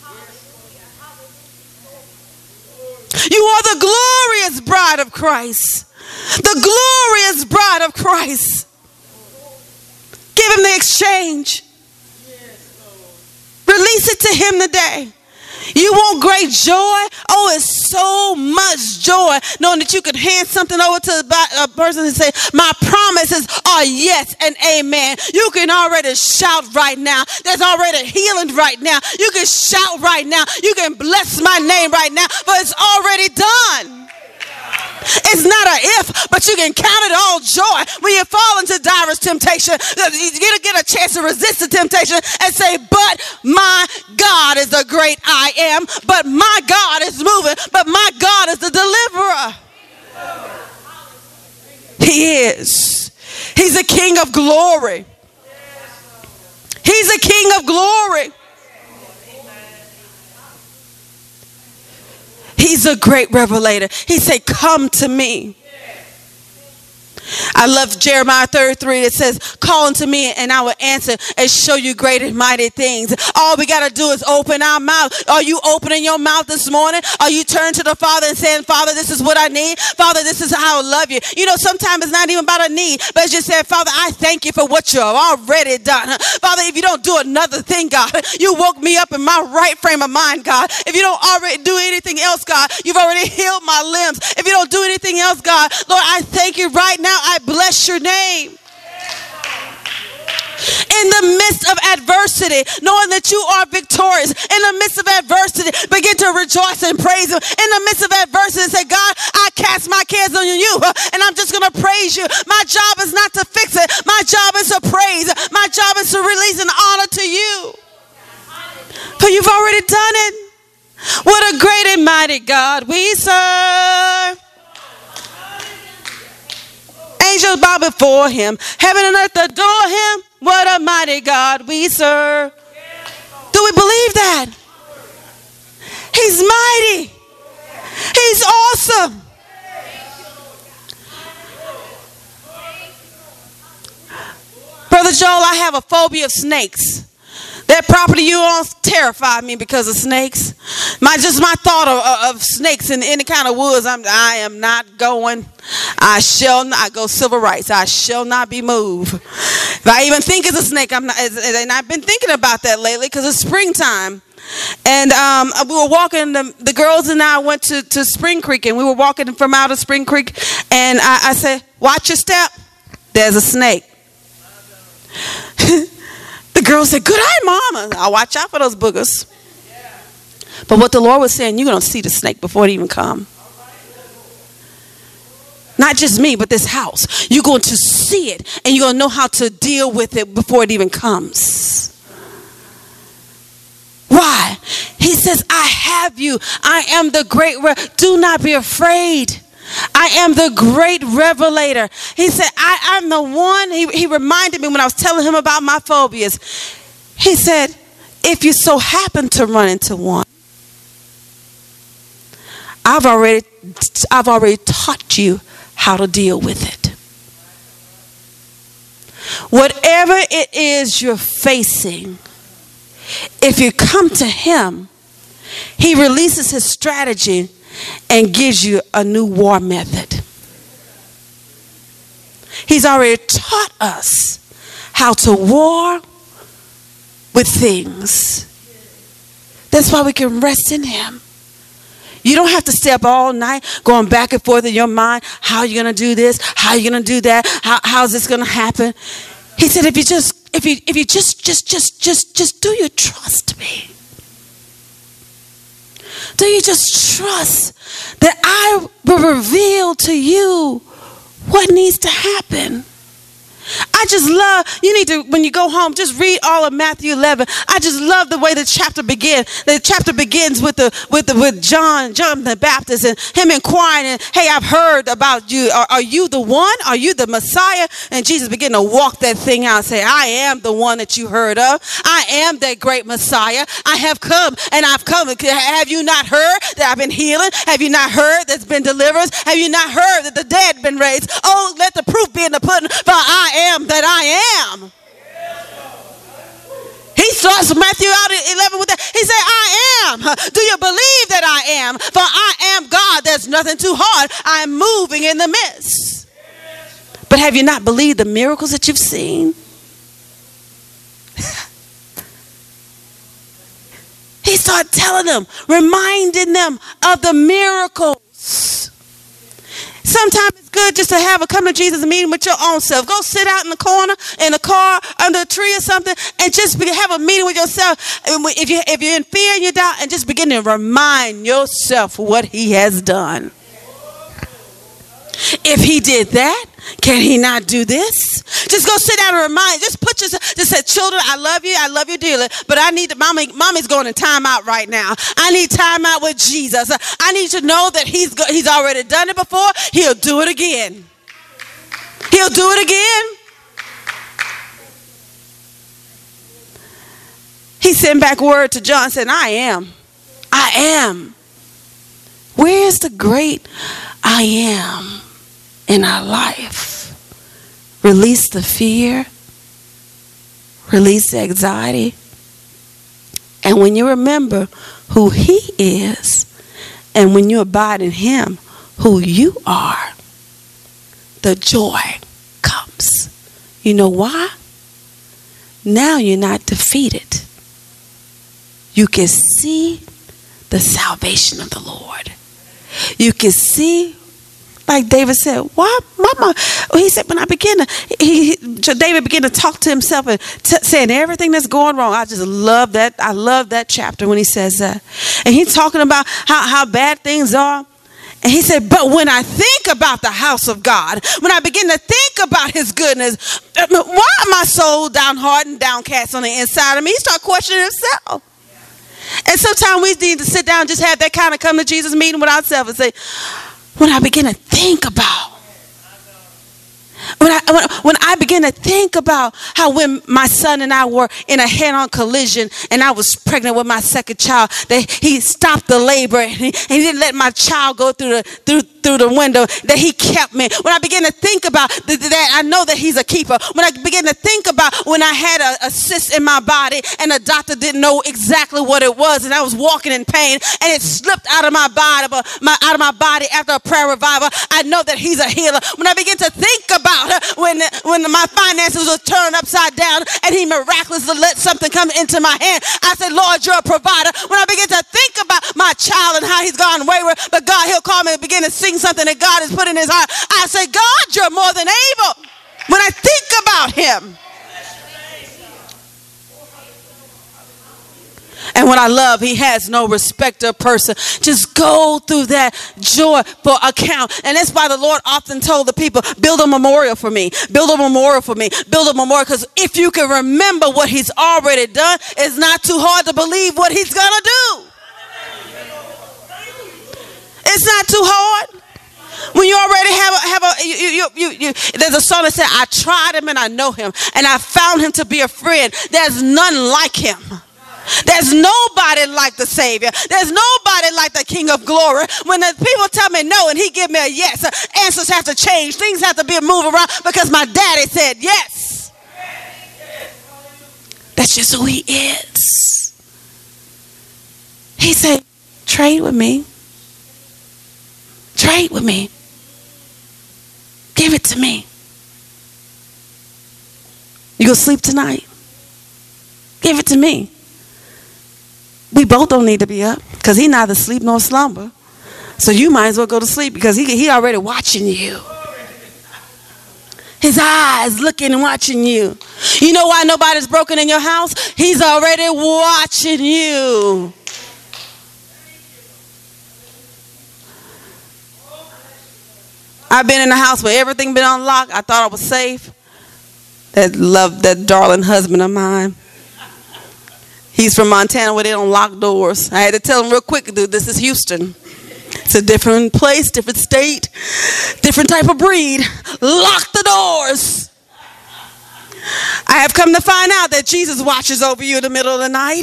You are the glorious bride of Christ. The glorious bride of Christ. Give him the exchange. Release it to him today. You want great joy? Oh, it's so much joy knowing that you could hand something over to a person and say, my promises are yes and amen. You can already shout right now. There's already healing right now. You can shout right now. You can bless my name right now, but it's already done. It's not an if, but you can count it all joy when you fall into diverse temptation. You get a chance to resist the temptation and say, but my God is the great I am, but my God is moving, but my God is the deliverer. He is. He's a King of glory. He's a King of glory. He's He's a great revelator. He said, come to me. I love Jeremiah 33. It says, call unto me and I will answer and show you great and mighty things. All we got to do is open our mouth. Are you opening your mouth this morning? Are you turning to the Father and saying, Father, this is what I need. Father, this is how I love you. You know, sometimes it's not even about a need, but it's just saying, Father, I thank you for what you have already done. Father, if you don't do another thing, God, you woke me up in my right frame of mind, God. If you don't already do anything else, God, you've already healed my limbs. If you don't do anything else, God, Lord, I thank you right now. I bless your name. In the midst of adversity, knowing that you are victorious. In the midst of adversity, begin to rejoice and praise him. In the midst of adversity, say, God, I cast my cares on you, and I'm just going to praise you. My job is not to fix it. My job is to praise. My job is to release an honor to you. For you've already done it. What a great and mighty God we serve. Angels bow before him. Heaven and earth adore him. What a mighty God we serve. Do we believe that? He's mighty. He's awesome. Brother Joel, I have a phobia of snakes. That property you own terrified me because of snakes. My thought of snakes in any kind of woods, I am not going. I go civil rights. I shall not be moved. If I even think it's a snake, I'm not. And I've been thinking about that lately because it's springtime. And we were walking, the girls and I went to Spring Creek, and we were walking from out of Spring Creek. And I said, watch your step. There's a snake. The girl said, good eye, Mama. I'll watch out for those boogers. But what the Lord was saying, you're going to see the snake before it even come. Not just me, but this house. You're going to see it, and you're going to know how to deal with it before it even comes. Why? He says, I have you. I am the great. Do not be afraid. I am the great revelator. He said, I'm the one. He reminded me when I was telling him about my phobias. He said, if you so happen to run into one, I've already taught you how to deal with it. Whatever it is you're facing, if you come to him, he releases his strategy and gives you a new war method. He's already taught us how to war with things. That's why we can rest in him. You don't have to stay up all night going back and forth in your mind. How are you going to do this? How are you going to do that? How's this going to happen? He said, if you just do you trust me? Do you just trust that I will reveal to you what needs to happen? I just love, you need to, when you go home, just read all of Matthew 11. I just love the way the chapter begins. The chapter begins with John the Baptist, and him inquiring, hey, I've heard about you. Are you the one? Are you the Messiah? And Jesus began to walk that thing out and say, I am the one that you heard of. I am that great Messiah. I have come, and I've come. Have you not heard that I've been healing? Have you not heard there's been deliverance? Have you not heard that the dead have been raised? Oh, let the proof be in the pudding, for I am that I am. He starts Matthew out at 11 with that. He said, I am. Do you believe that I am? For I am God. There's nothing too hard. I am moving in the midst. But have you not believed the miracles that you've seen? He started telling them, reminding them of the miracles. Sometimes it's good just to have a come to Jesus meeting with your own self. Go sit out in the corner, in a car, under a tree or something, and just have a meeting with yourself. If you're in fear and you doubt, and just begin to remind yourself what he has done. If he did that, can he not do this? Just go sit down and remind. Just put yourself. Just say, children, I love you dearly, but I need mommy's going in time out right now. I need time out with Jesus. I need to know that he's already done it before. He'll do it again. He'll do it again. He sent back word to John saying, I am Where's the great I am in our life? Release the fear. Release the anxiety. And when you remember who he is, and when you abide in him, who you are, the joy comes. You know why? Now you're not defeated. You can see the salvation of the Lord. You can see, like David said, why, Mama? He said, when I began to, David began to talk to himself and saying everything that's going wrong. I just love that. I love that chapter when he says that. And he's talking about how bad things are. And he said, but when I think about the house of God, when I begin to think about his goodness, why am I so downhearted and downcast on the inside of me? He started questioning himself. And sometimes we need to sit down and just have that kind of come to Jesus meeting with ourselves and say, when I begin to think about, when I begin to think about how when my son and I were in a head-on collision and I was pregnant with my second child, that he stopped the labor and he didn't let my child go through the window, that he kept me. When I begin to think about that, I know that he's a keeper. When I begin to think about when I had a cyst in my body and the doctor didn't know exactly what it was, and I was walking in pain and it slipped out of my body after a prayer revival, I know that he's a healer. When I begin to think about when my finances were turned upside down and he miraculously let something come into my hand, I said, Lord, you're a provider. When I begin to think about my child and how he's gone wayward, but God, he'll call me and begin to sing something that God has put in his heart, I say, God, you're more than able. When I think about him. And what I love, he has no respect of person. Just go through that joy for account. And that's why the Lord often told the people, build a memorial for me. Build a memorial for me. Build a memorial. Because if you can remember what he's already done, it's not too hard to believe what he's going to do. It's not too hard. When you already there's a song that said, I tried him and I know him. And I found him to be a friend. There's none like him. There's nobody like the Savior. There's nobody like the King of Glory. When the people tell me no and he give me a yes, answers have to change. Things have to be moved around because my daddy said yes. That's just who he is. He said, trade with me. Trade with me. Give it to me. You gonna sleep tonight? Give it to me. We both don't need to be up because he neither sleep nor slumber. So you might as well go to sleep because he already watching you. His eyes looking and watching you. You know why nobody's broken in your house? He's already watching you. I've been in a house where everything been unlocked. I thought I was safe. That darling husband of mine. He's from Montana where they don't lock doors. I had to tell him real quick, dude, this is Houston. It's a different place, different state, different type of breed. Lock the doors. I have come to find out that Jesus watches over you in the middle of the night.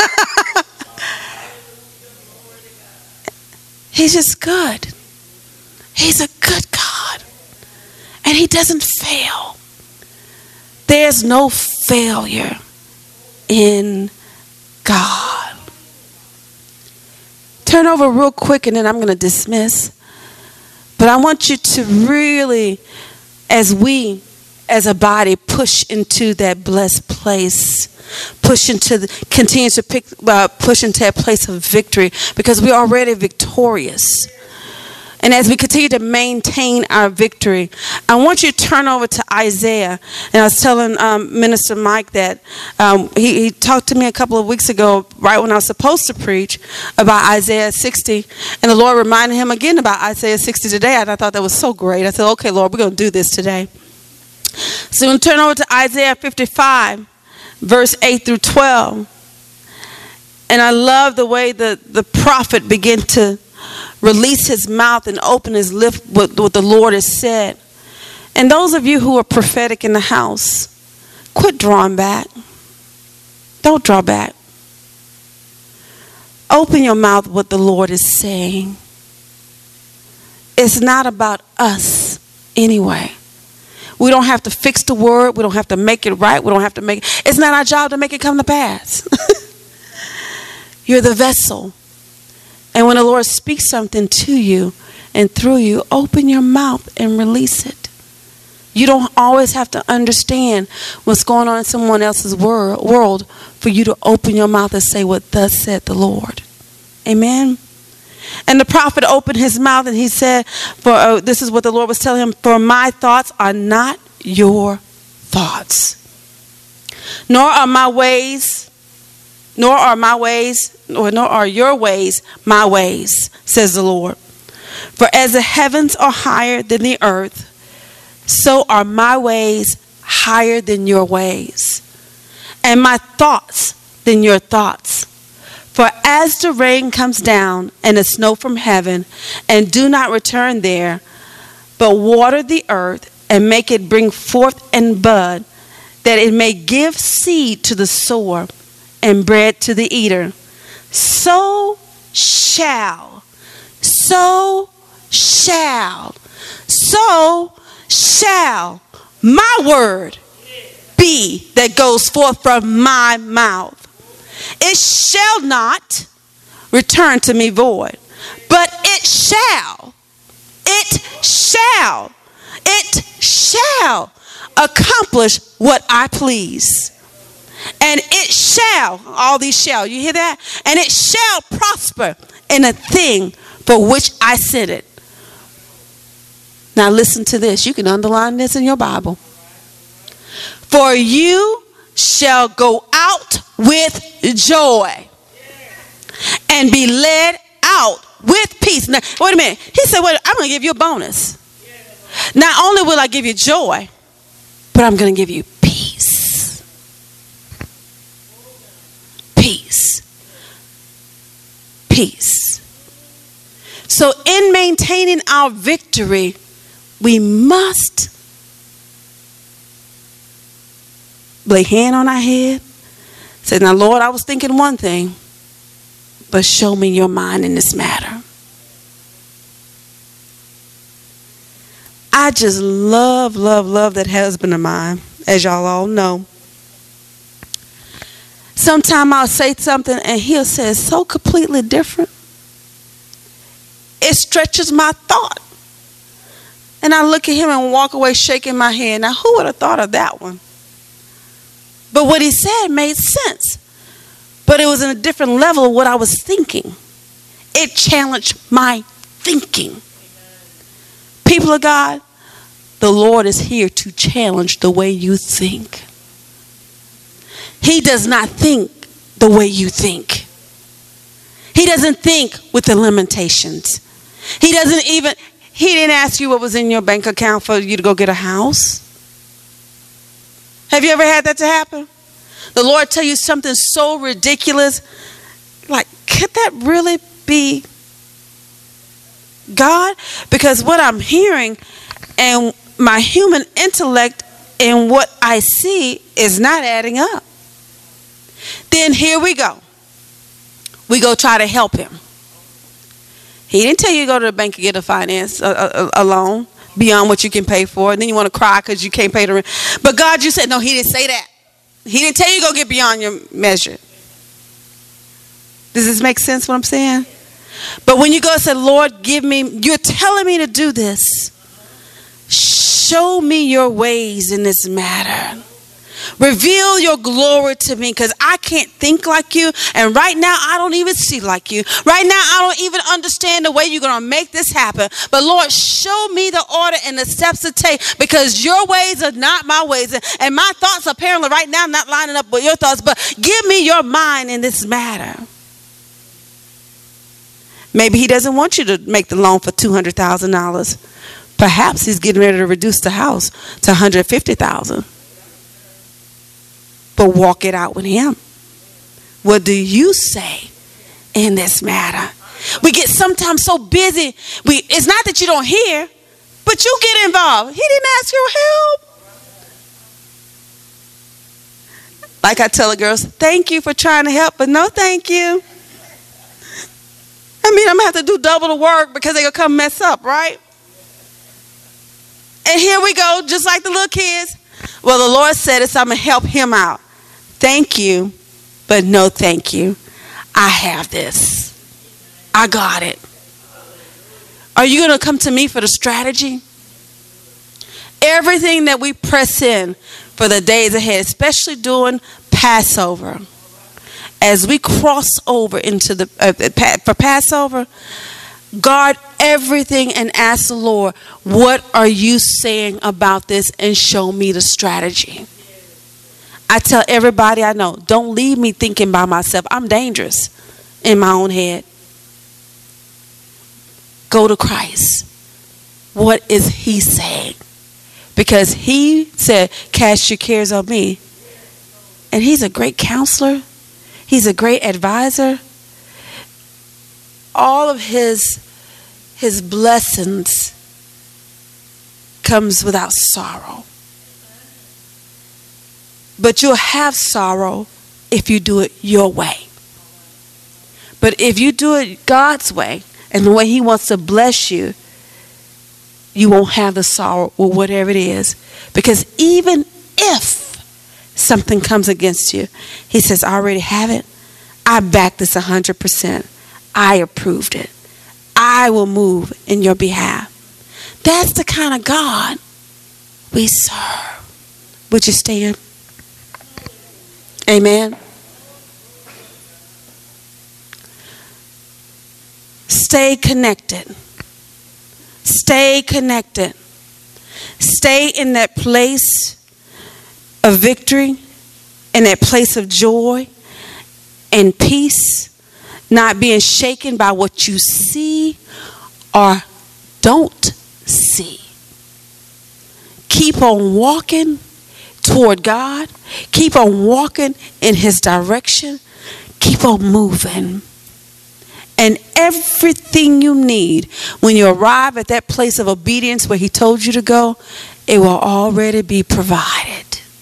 He's just good. He's a good God. And he doesn't fail. There's no failure in God. Turn over real quick and then I'm going to dismiss. But I want you to really, as we as a body push into that blessed place, continue to push into that place of victory, because we're already victorious. And as we continue to maintain our victory, I want you to turn over to Isaiah. And I was telling Minister Mike that he talked to me a couple of weeks ago, right when I was supposed to preach, about Isaiah 60. And the Lord reminded him again about Isaiah 60 today. And I thought that was so great. I said, okay, Lord, we're going to do this today. So we're going to turn over to Isaiah 55, verse 8 through 12. And I love the way the prophet began to release his mouth and open his lips with what the Lord has said. And those of you who are prophetic in the house, quit drawing back. Don't draw back. Open your mouth what the Lord is saying. it's not about us anyway. We don't have to fix the word. We don't have to make it right. We don't have to make it. It's not our job to make it come to pass. You're the vessel. And when the Lord speaks something to you and through you, open your mouth and release it. You don't always have to understand what's going on in someone else's world for you to open your mouth and say what thus said the Lord. Amen. And the prophet opened his mouth and he said, this is what the Lord was telling him, for my thoughts are not your thoughts, nor are your ways my ways, says the Lord. For as the heavens are higher than the earth, so are my ways higher than your ways, and my thoughts than your thoughts. For as the rain comes down and the snow from heaven, and do not return there, but water the earth and make it bring forth and bud, that it may give seed to the sower and bread to the eater, so shall my word be that goes forth from my mouth. It shall not return to me void, but it shall accomplish what I please. And it shall, all these shall, you hear that? And it shall prosper in a thing for which I sent it. Now listen to this. You can underline this in your Bible. For you shall go out with joy and be led out with peace. Now, wait a minute. He said, well, I'm going to give you a bonus. Not only will I give you joy, but I'm going to give you peace. Peace. Peace. So in maintaining our victory, we must lay hand on our head. Say, now, Lord, I was thinking one thing, but show me your mind in this matter. I just love that husband of mine, as y'all all know. Sometimes I'll say something and he'll say it's so completely different. It stretches my thought. And I look at him and walk away shaking my head. Now, who would have thought of that one? But what he said made sense. But it was in a different level of what I was thinking. It challenged my thinking. People of God, the Lord is here to challenge the way you think. He does not think the way you think. He doesn't think with the limitations. He didn't ask you what was in your bank account for you to go get a house. Have you ever had that to happen? The Lord tell you something so ridiculous. Like, could that really be God? Because what I'm hearing and my human intellect and what I see is not adding up. Then here we go. We go try to help him. He didn't tell you to go to the bank and get a loan beyond what you can pay for. And then you want to cry because you can't pay the rent. But God, you said, no, he didn't say that. He didn't tell you to go get beyond your measure. Does this make sense what I'm saying? But when you go and say, Lord, you're telling me to do this. Show me your ways in this matter. Reveal your glory to me, because I can't think like you. And right now, I don't even see like you. Right now, I don't even understand the way you're going to make this happen. But Lord, show me the order and the steps to take, because your ways are not my ways. And my thoughts apparently right now not lining up with your thoughts. But give me your mind in this matter. Maybe he doesn't want you to make the loan for $200,000. Perhaps he's getting ready to reduce the house to $150,000. But walk it out with him. What do you say in this matter? We get sometimes so busy. It's not that you don't hear, but you get involved. He didn't ask your help. Like I tell the girls, thank you for trying to help, but no thank you. I mean, I'm going to have to do double the work because they're going to come mess up, right? And here we go, just like the little kids. Well, the Lord said it, so I'm going to help him out. Thank you, but no thank you. I have this. I got it. Are you going to come to me for the strategy? Everything that we press in for the days ahead, especially during Passover, as we cross over into for Passover, guard everything and ask the Lord, what are you saying about this, and show me the strategy. I tell everybody I know, don't leave me thinking by myself. I'm dangerous in my own head. Go to Christ. What is he saying? Because he said, cast your cares on me. And he's a great counselor. He's a great advisor. All of his blessings comes without sorrow. But you'll have sorrow if you do it your way. But if you do it God's way, and the way he wants to bless you, you won't have the sorrow or whatever it is. Because even if something comes against you, he says, I already have it. I back this 100%. I approved it. I will move in your behalf. That's the kind of God we serve. Would you stand? Amen. Stay connected. Stay connected. Stay in that place of victory, in that place of joy and peace, not being shaken by what you see or don't see. Keep on walking toward God. Keep on walking in his direction. Keep on moving. And everything you need when you arrive at that place of obedience where he told you to go, it will already be provided.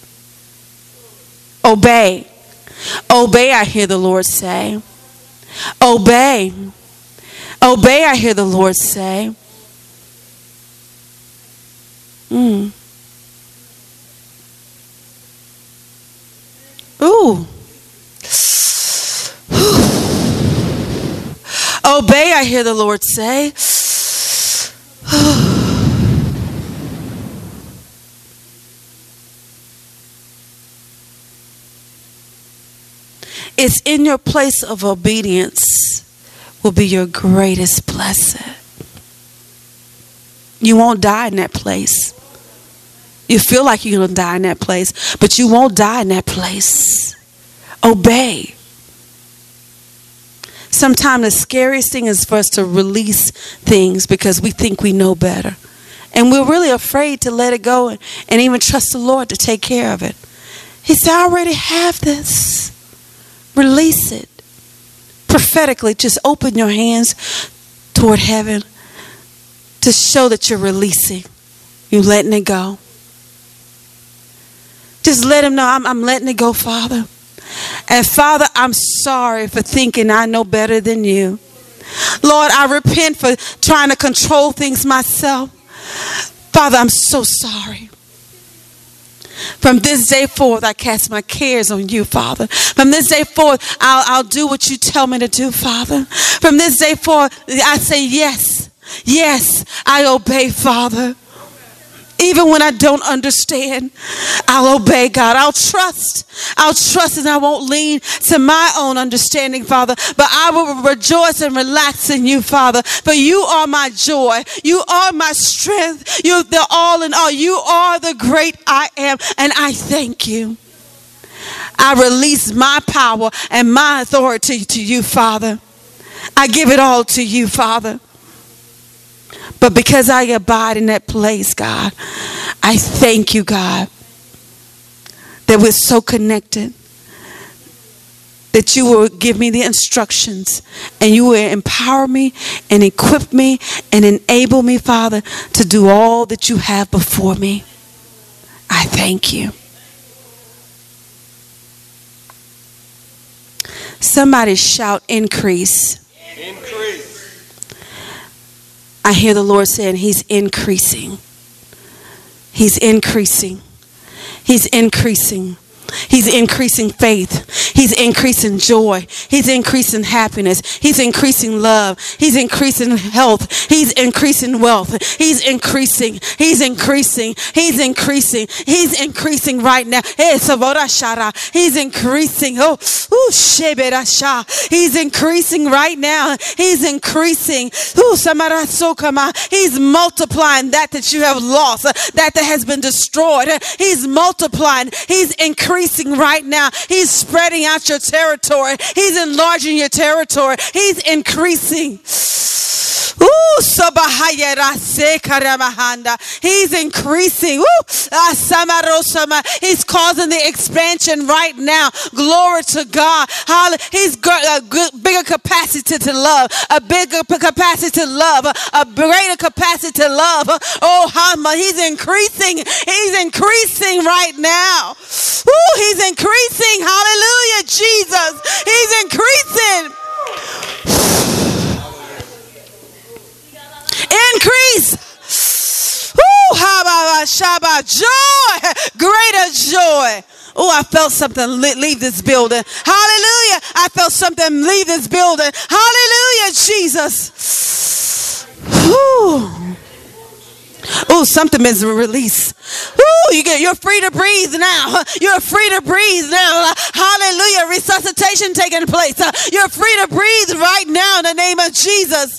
Obey. Obey, I hear the Lord say. Obey. Obey, I hear the Lord say. Ooh. Obey, I hear the Lord say. It's in your place of obedience will be your greatest blessing. You won't die in that place. You feel like you're going to die in that place, but you won't die in that place. Obey. Sometimes the scariest thing is for us to release things because we think we know better. And we're really afraid to let it go and even trust the Lord to take care of it. He said, I already have this. Release it. Prophetically, just open your hands toward heaven to show that you're releasing. You're letting it go. Just let him know, I'm letting it go, Father. And Father, I'm sorry for thinking I know better than you. Lord, I repent for trying to control things myself. Father, I'm so sorry. From this day forth, I cast my cares on you, Father. From this day forth, I'll do what you tell me to do, Father. From this day forth, I say yes. Yes, I obey, Father. Even when I don't understand, I'll obey, God. I'll trust and I won't lean to my own understanding, Father. But I will rejoice and relax in you, Father. For you are my joy. You are my strength. You're the all in all. You are the great I am. And I thank you. I release my power and my authority to you, Father. I give it all to you, Father. But because I abide in that place, God, I thank you, God, that we're so connected, that you will give me the instructions and you will empower me and equip me and enable me, Father, to do all that you have before me. I thank you. Somebody shout increase. Increase. I hear the Lord saying he's increasing. He's increasing. He's increasing. He's increasing faith. He's increasing joy. He's increasing happiness. He's increasing love. He's increasing health. He's increasing wealth. He's increasing. He's increasing. He's increasing. He's increasing right now. He's increasing. He's increasing right now. He's increasing. He's multiplying that you have lost, that has been destroyed. He's multiplying. He's increasing right now. He's spreading out your territory. He's enlarging your territory. He's increasing. He's increasing. He's causing the expansion right now. Glory to God. He's got a bigger capacity to love, a bigger capacity to love, a greater capacity to love. He's increasing. He's increasing right now. He's increasing. Hallelujah, Jesus. He's increasing. Increase. Joy. Greater joy. I felt something leave this building. Hallelujah. I felt something leave this building. Hallelujah, Jesus. Something is released. You're free to breathe now. You're free to breathe now. Hallelujah. Resuscitation taking place. You're free to breathe right now in the name of Jesus.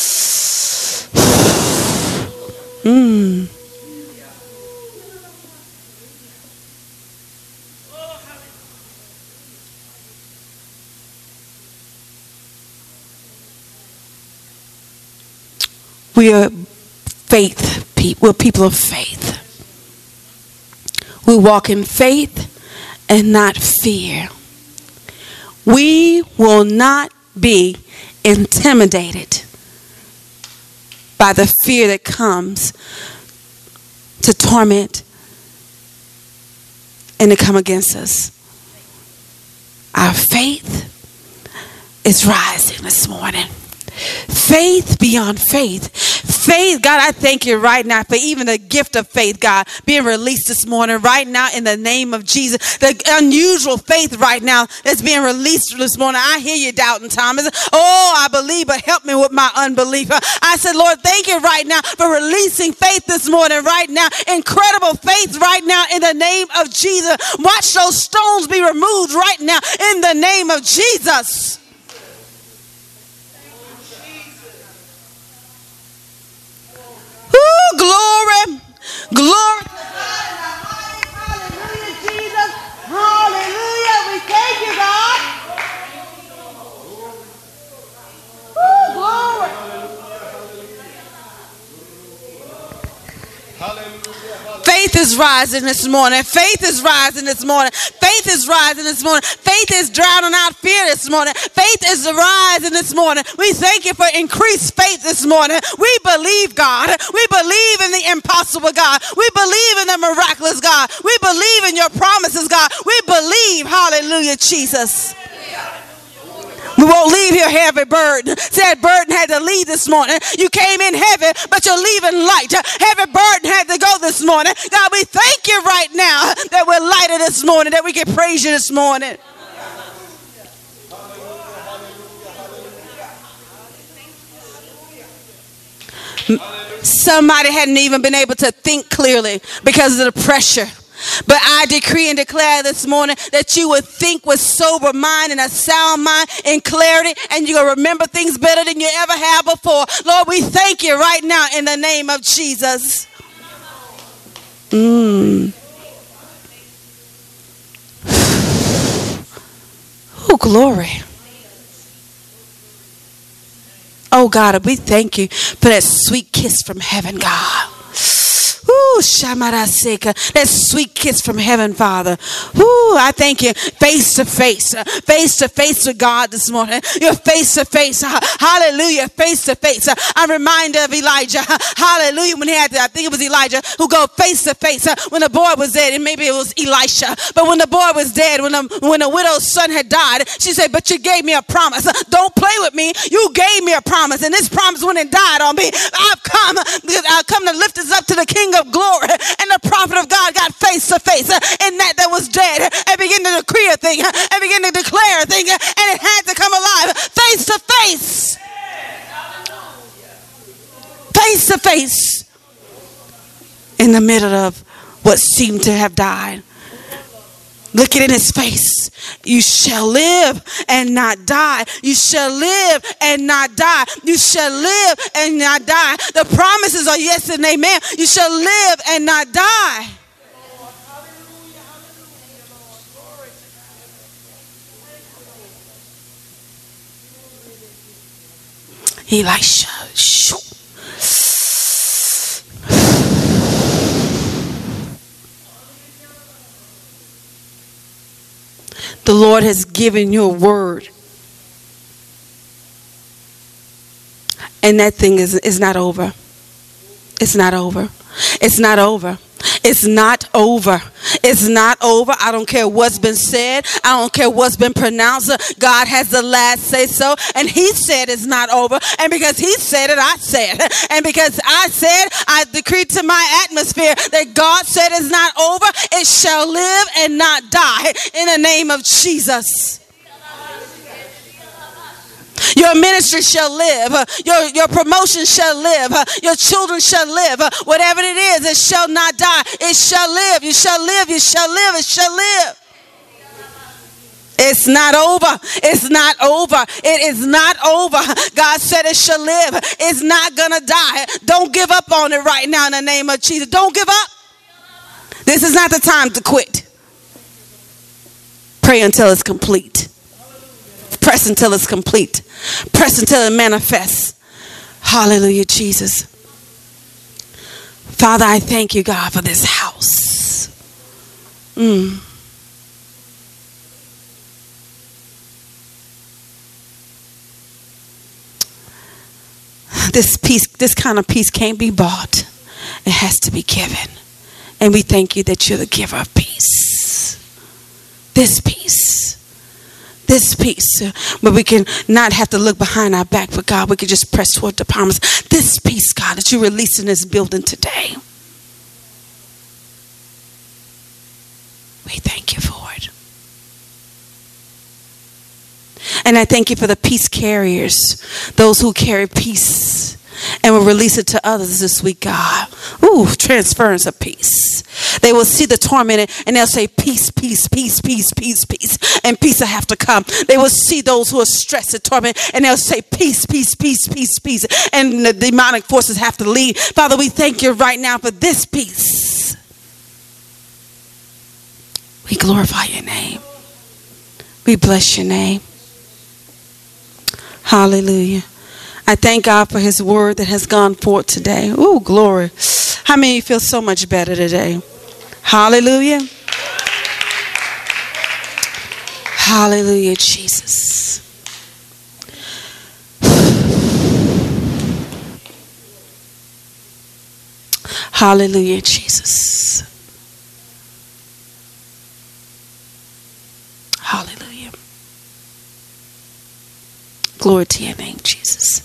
We are faith people. We're people of faith. We walk in faith and not fear. We will not be intimidated by the fear that comes to torment and to come against us. Our faith is rising this morning. Faith beyond faith. Faith, God, I thank you right now for even the gift of faith, God, being released this morning, right now in the name of Jesus. The unusual faith right now that's being released this morning. I hear you doubting, Thomas. I believe, but help me with my unbelief. I said, Lord, thank you right now for releasing faith this morning, right now. Incredible faith right now in the name of Jesus. Watch those stones be removed right now in the name of Jesus. Glory, glory to God. Hallelujah, Jesus. Hallelujah. We thank you, God. Glory. Faith is rising this morning. Faith is rising this morning. Faith is rising this morning. Faith is drowning out fear this morning. Faith is rising this morning. We thank you for increased faith this morning. We believe, God. We believe in the impossible, God. We believe in the miraculous, God. We believe in your promises, God. We believe, hallelujah, Jesus. We won't leave here heavy burden. Said burden had to leave this morning. You came in heavy, but you're leaving light. Heavy burden had to go this morning. God, we thank you right now that we're lighter this morning, that we can praise you this morning. Somebody hadn't even been able to think clearly because of the pressure. But I decree and declare this morning that you would think with sober mind and a sound mind and clarity, and you're going to remember things better than you ever have before. Lord, we thank you right now in the name of Jesus. Oh, glory. Oh, God, we thank you for that sweet kiss from heaven, God. Ooh, Shamaraseka, that sweet kiss from heaven, Father. Ooh, I thank you face to face with God this morning. You're face to face, hallelujah, face to face. I'm reminded of Elijah, hallelujah, when he had to, I think it was Elijah who go face to face when the boy was dead, and maybe it was Elisha, but when the boy was dead, when the widow's son had died, she said, but you gave me a promise. Don't play with me. You gave me a promise, and this promise went and died on me. I've come to lift us up to the King of of glory and the prophet of God got face to face in that was dead and began to decree a thing and began to declare a thing, and it had to come alive face to face. Face to face in the middle of what seemed to have died. Look it in his face. You shall live and not die. You shall live and not die. You shall live and not die. The promises are yes and amen. You shall live and not die. Elisha. The Lord has given you a word. And that thing is not over. It's not over. It's not over. It's not over. It's not over. I don't care what's been said. I don't care what's been pronounced. God has the last say so. And he said it's not over. And because he said it, I said. And because I said, I decreed to my atmosphere that God said it's not over. It shall live and not die in the name of Jesus. Your ministry shall live. Your promotion shall live. Your children shall live. Whatever it is, it shall not die. It shall live. You shall live. You shall live. It shall live. It's not over. It's not over. It is not over. God said it shall live. It's not going to die. Don't give up on it right now in the name of Jesus. Don't give up. This is not the time to quit. Pray until it's complete. Press until it's complete. Press until it manifests. Hallelujah, Jesus. Father, I thank you, God, for this house. This peace, this kind of peace can't be bought. It has to be given. And we thank you that you're the giver of peace. This peace. This peace, where we can not have to look behind our back, but God, we can just press toward the promise. This peace, God, that you release in this building today. We thank you for it. And I thank you for the peace carriers, those who carry peace and will release it to others this week, God. Ooh, transference of peace. They will see the tormented and they'll say, peace, peace, peace, peace, peace, peace. And peace will have to come. They will see those who are stressed and tormented and they'll say, peace, peace, peace, peace, peace. And the demonic forces have to leave. Father, we thank you right now for this peace. We glorify your name. We bless your name. Hallelujah. I thank God for his word that has gone forth today. Ooh, glory. How many of you feel so much better today? Hallelujah. Hallelujah, Jesus. Hallelujah, Jesus. Hallelujah. Glory to your name, Jesus.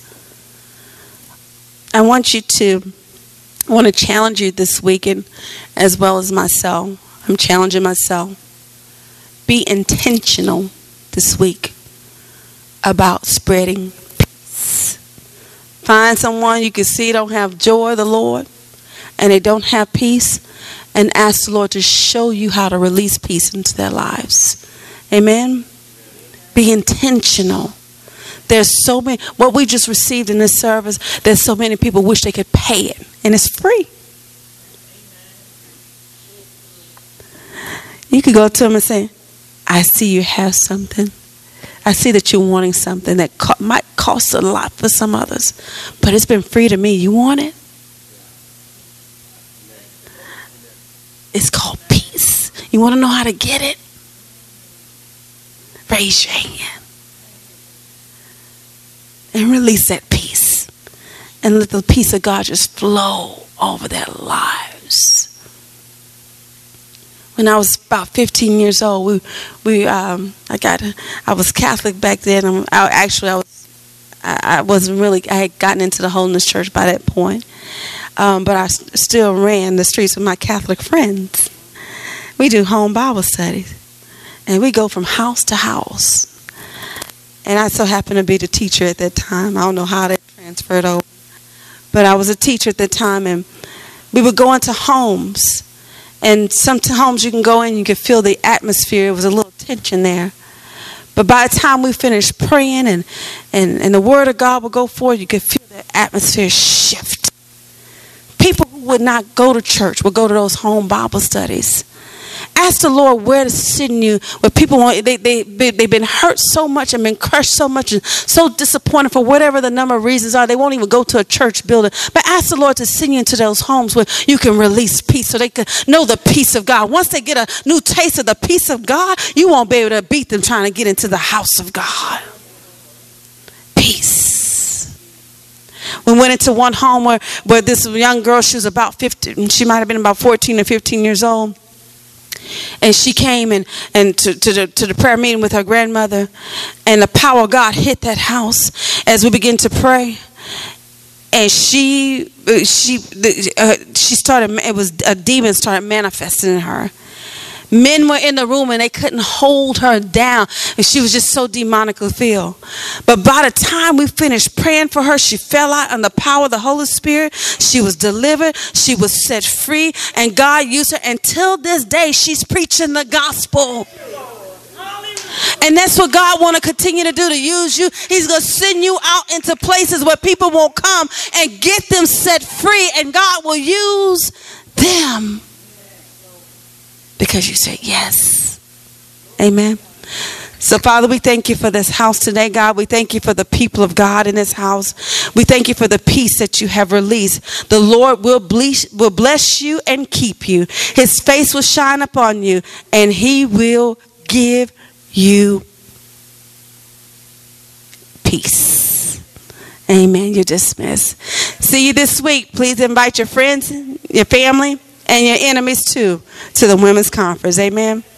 I want to challenge you this weekend as well as myself. I'm challenging myself. Be intentional this week about spreading peace. Find someone you can see don't have joy of the Lord and they don't have peace, and ask the Lord to show you how to release peace into their lives. Amen. Be intentional. There's so many, what we just received in this service, there's so many people wish they could pay it, and it's free. You could go to them and say, I see you have something. I see that you're wanting something that might cost a lot for some others, but it's been free to me. You want it? It's called peace. You want to know how to get it? Raise your hand. And release that peace. And let the peace of God just flow over their lives. When I was about 15 years old, I was Catholic back then. I had gotten into the Holiness Church by that point. but I still ran the streets with my Catholic friends. We do home Bible studies, and we go from house to house. And I so happened to be the teacher at that time. I don't know how that transferred over, but I was a teacher at that time, and we would go into homes. And some homes you can go in, you can feel the atmosphere. It was a little tension there. But by the time we finished praying and the word of God would go forth, you could feel the atmosphere shift. People who would not go to church would go to those home Bible studies. Ask the Lord where to send you. Where people want, they've been hurt so much and been crushed so much and so disappointed for whatever the number of reasons are. They won't even go to a church building. But ask the Lord to send you into those homes where you can release peace, so they can know the peace of God. Once they get a new taste of the peace of God, you won't be able to beat them trying to get into the house of God. Peace. We went into one home where this young girl, she was about 50, she might have been about 14 or 15 years old. And she came and to the prayer meeting with her grandmother, and the power of God hit that house as we began to pray. And she started. It was a demon started manifesting in her. Men were in the room and they couldn't hold her down, and she was just so demonically filled. But by the time we finished praying for her, she fell out on the power of the Holy Spirit. She was delivered. She was set free, and God used her. Until this day, she's preaching the gospel. And that's what God want to continue to do, to use you. He's going to send you out into places where people won't come and get them set free, and God will use them. Because you said yes. Amen. So, Father, we thank you for this house today, God. We thank you for the people of God in this house. We thank you for the peace that you have released. The Lord will bless you and keep you. His face will shine upon you, and he will give you peace. Amen. You're dismissed. See you this week. Please invite your friends, your family, and your enemies too, to the women's conference. Amen.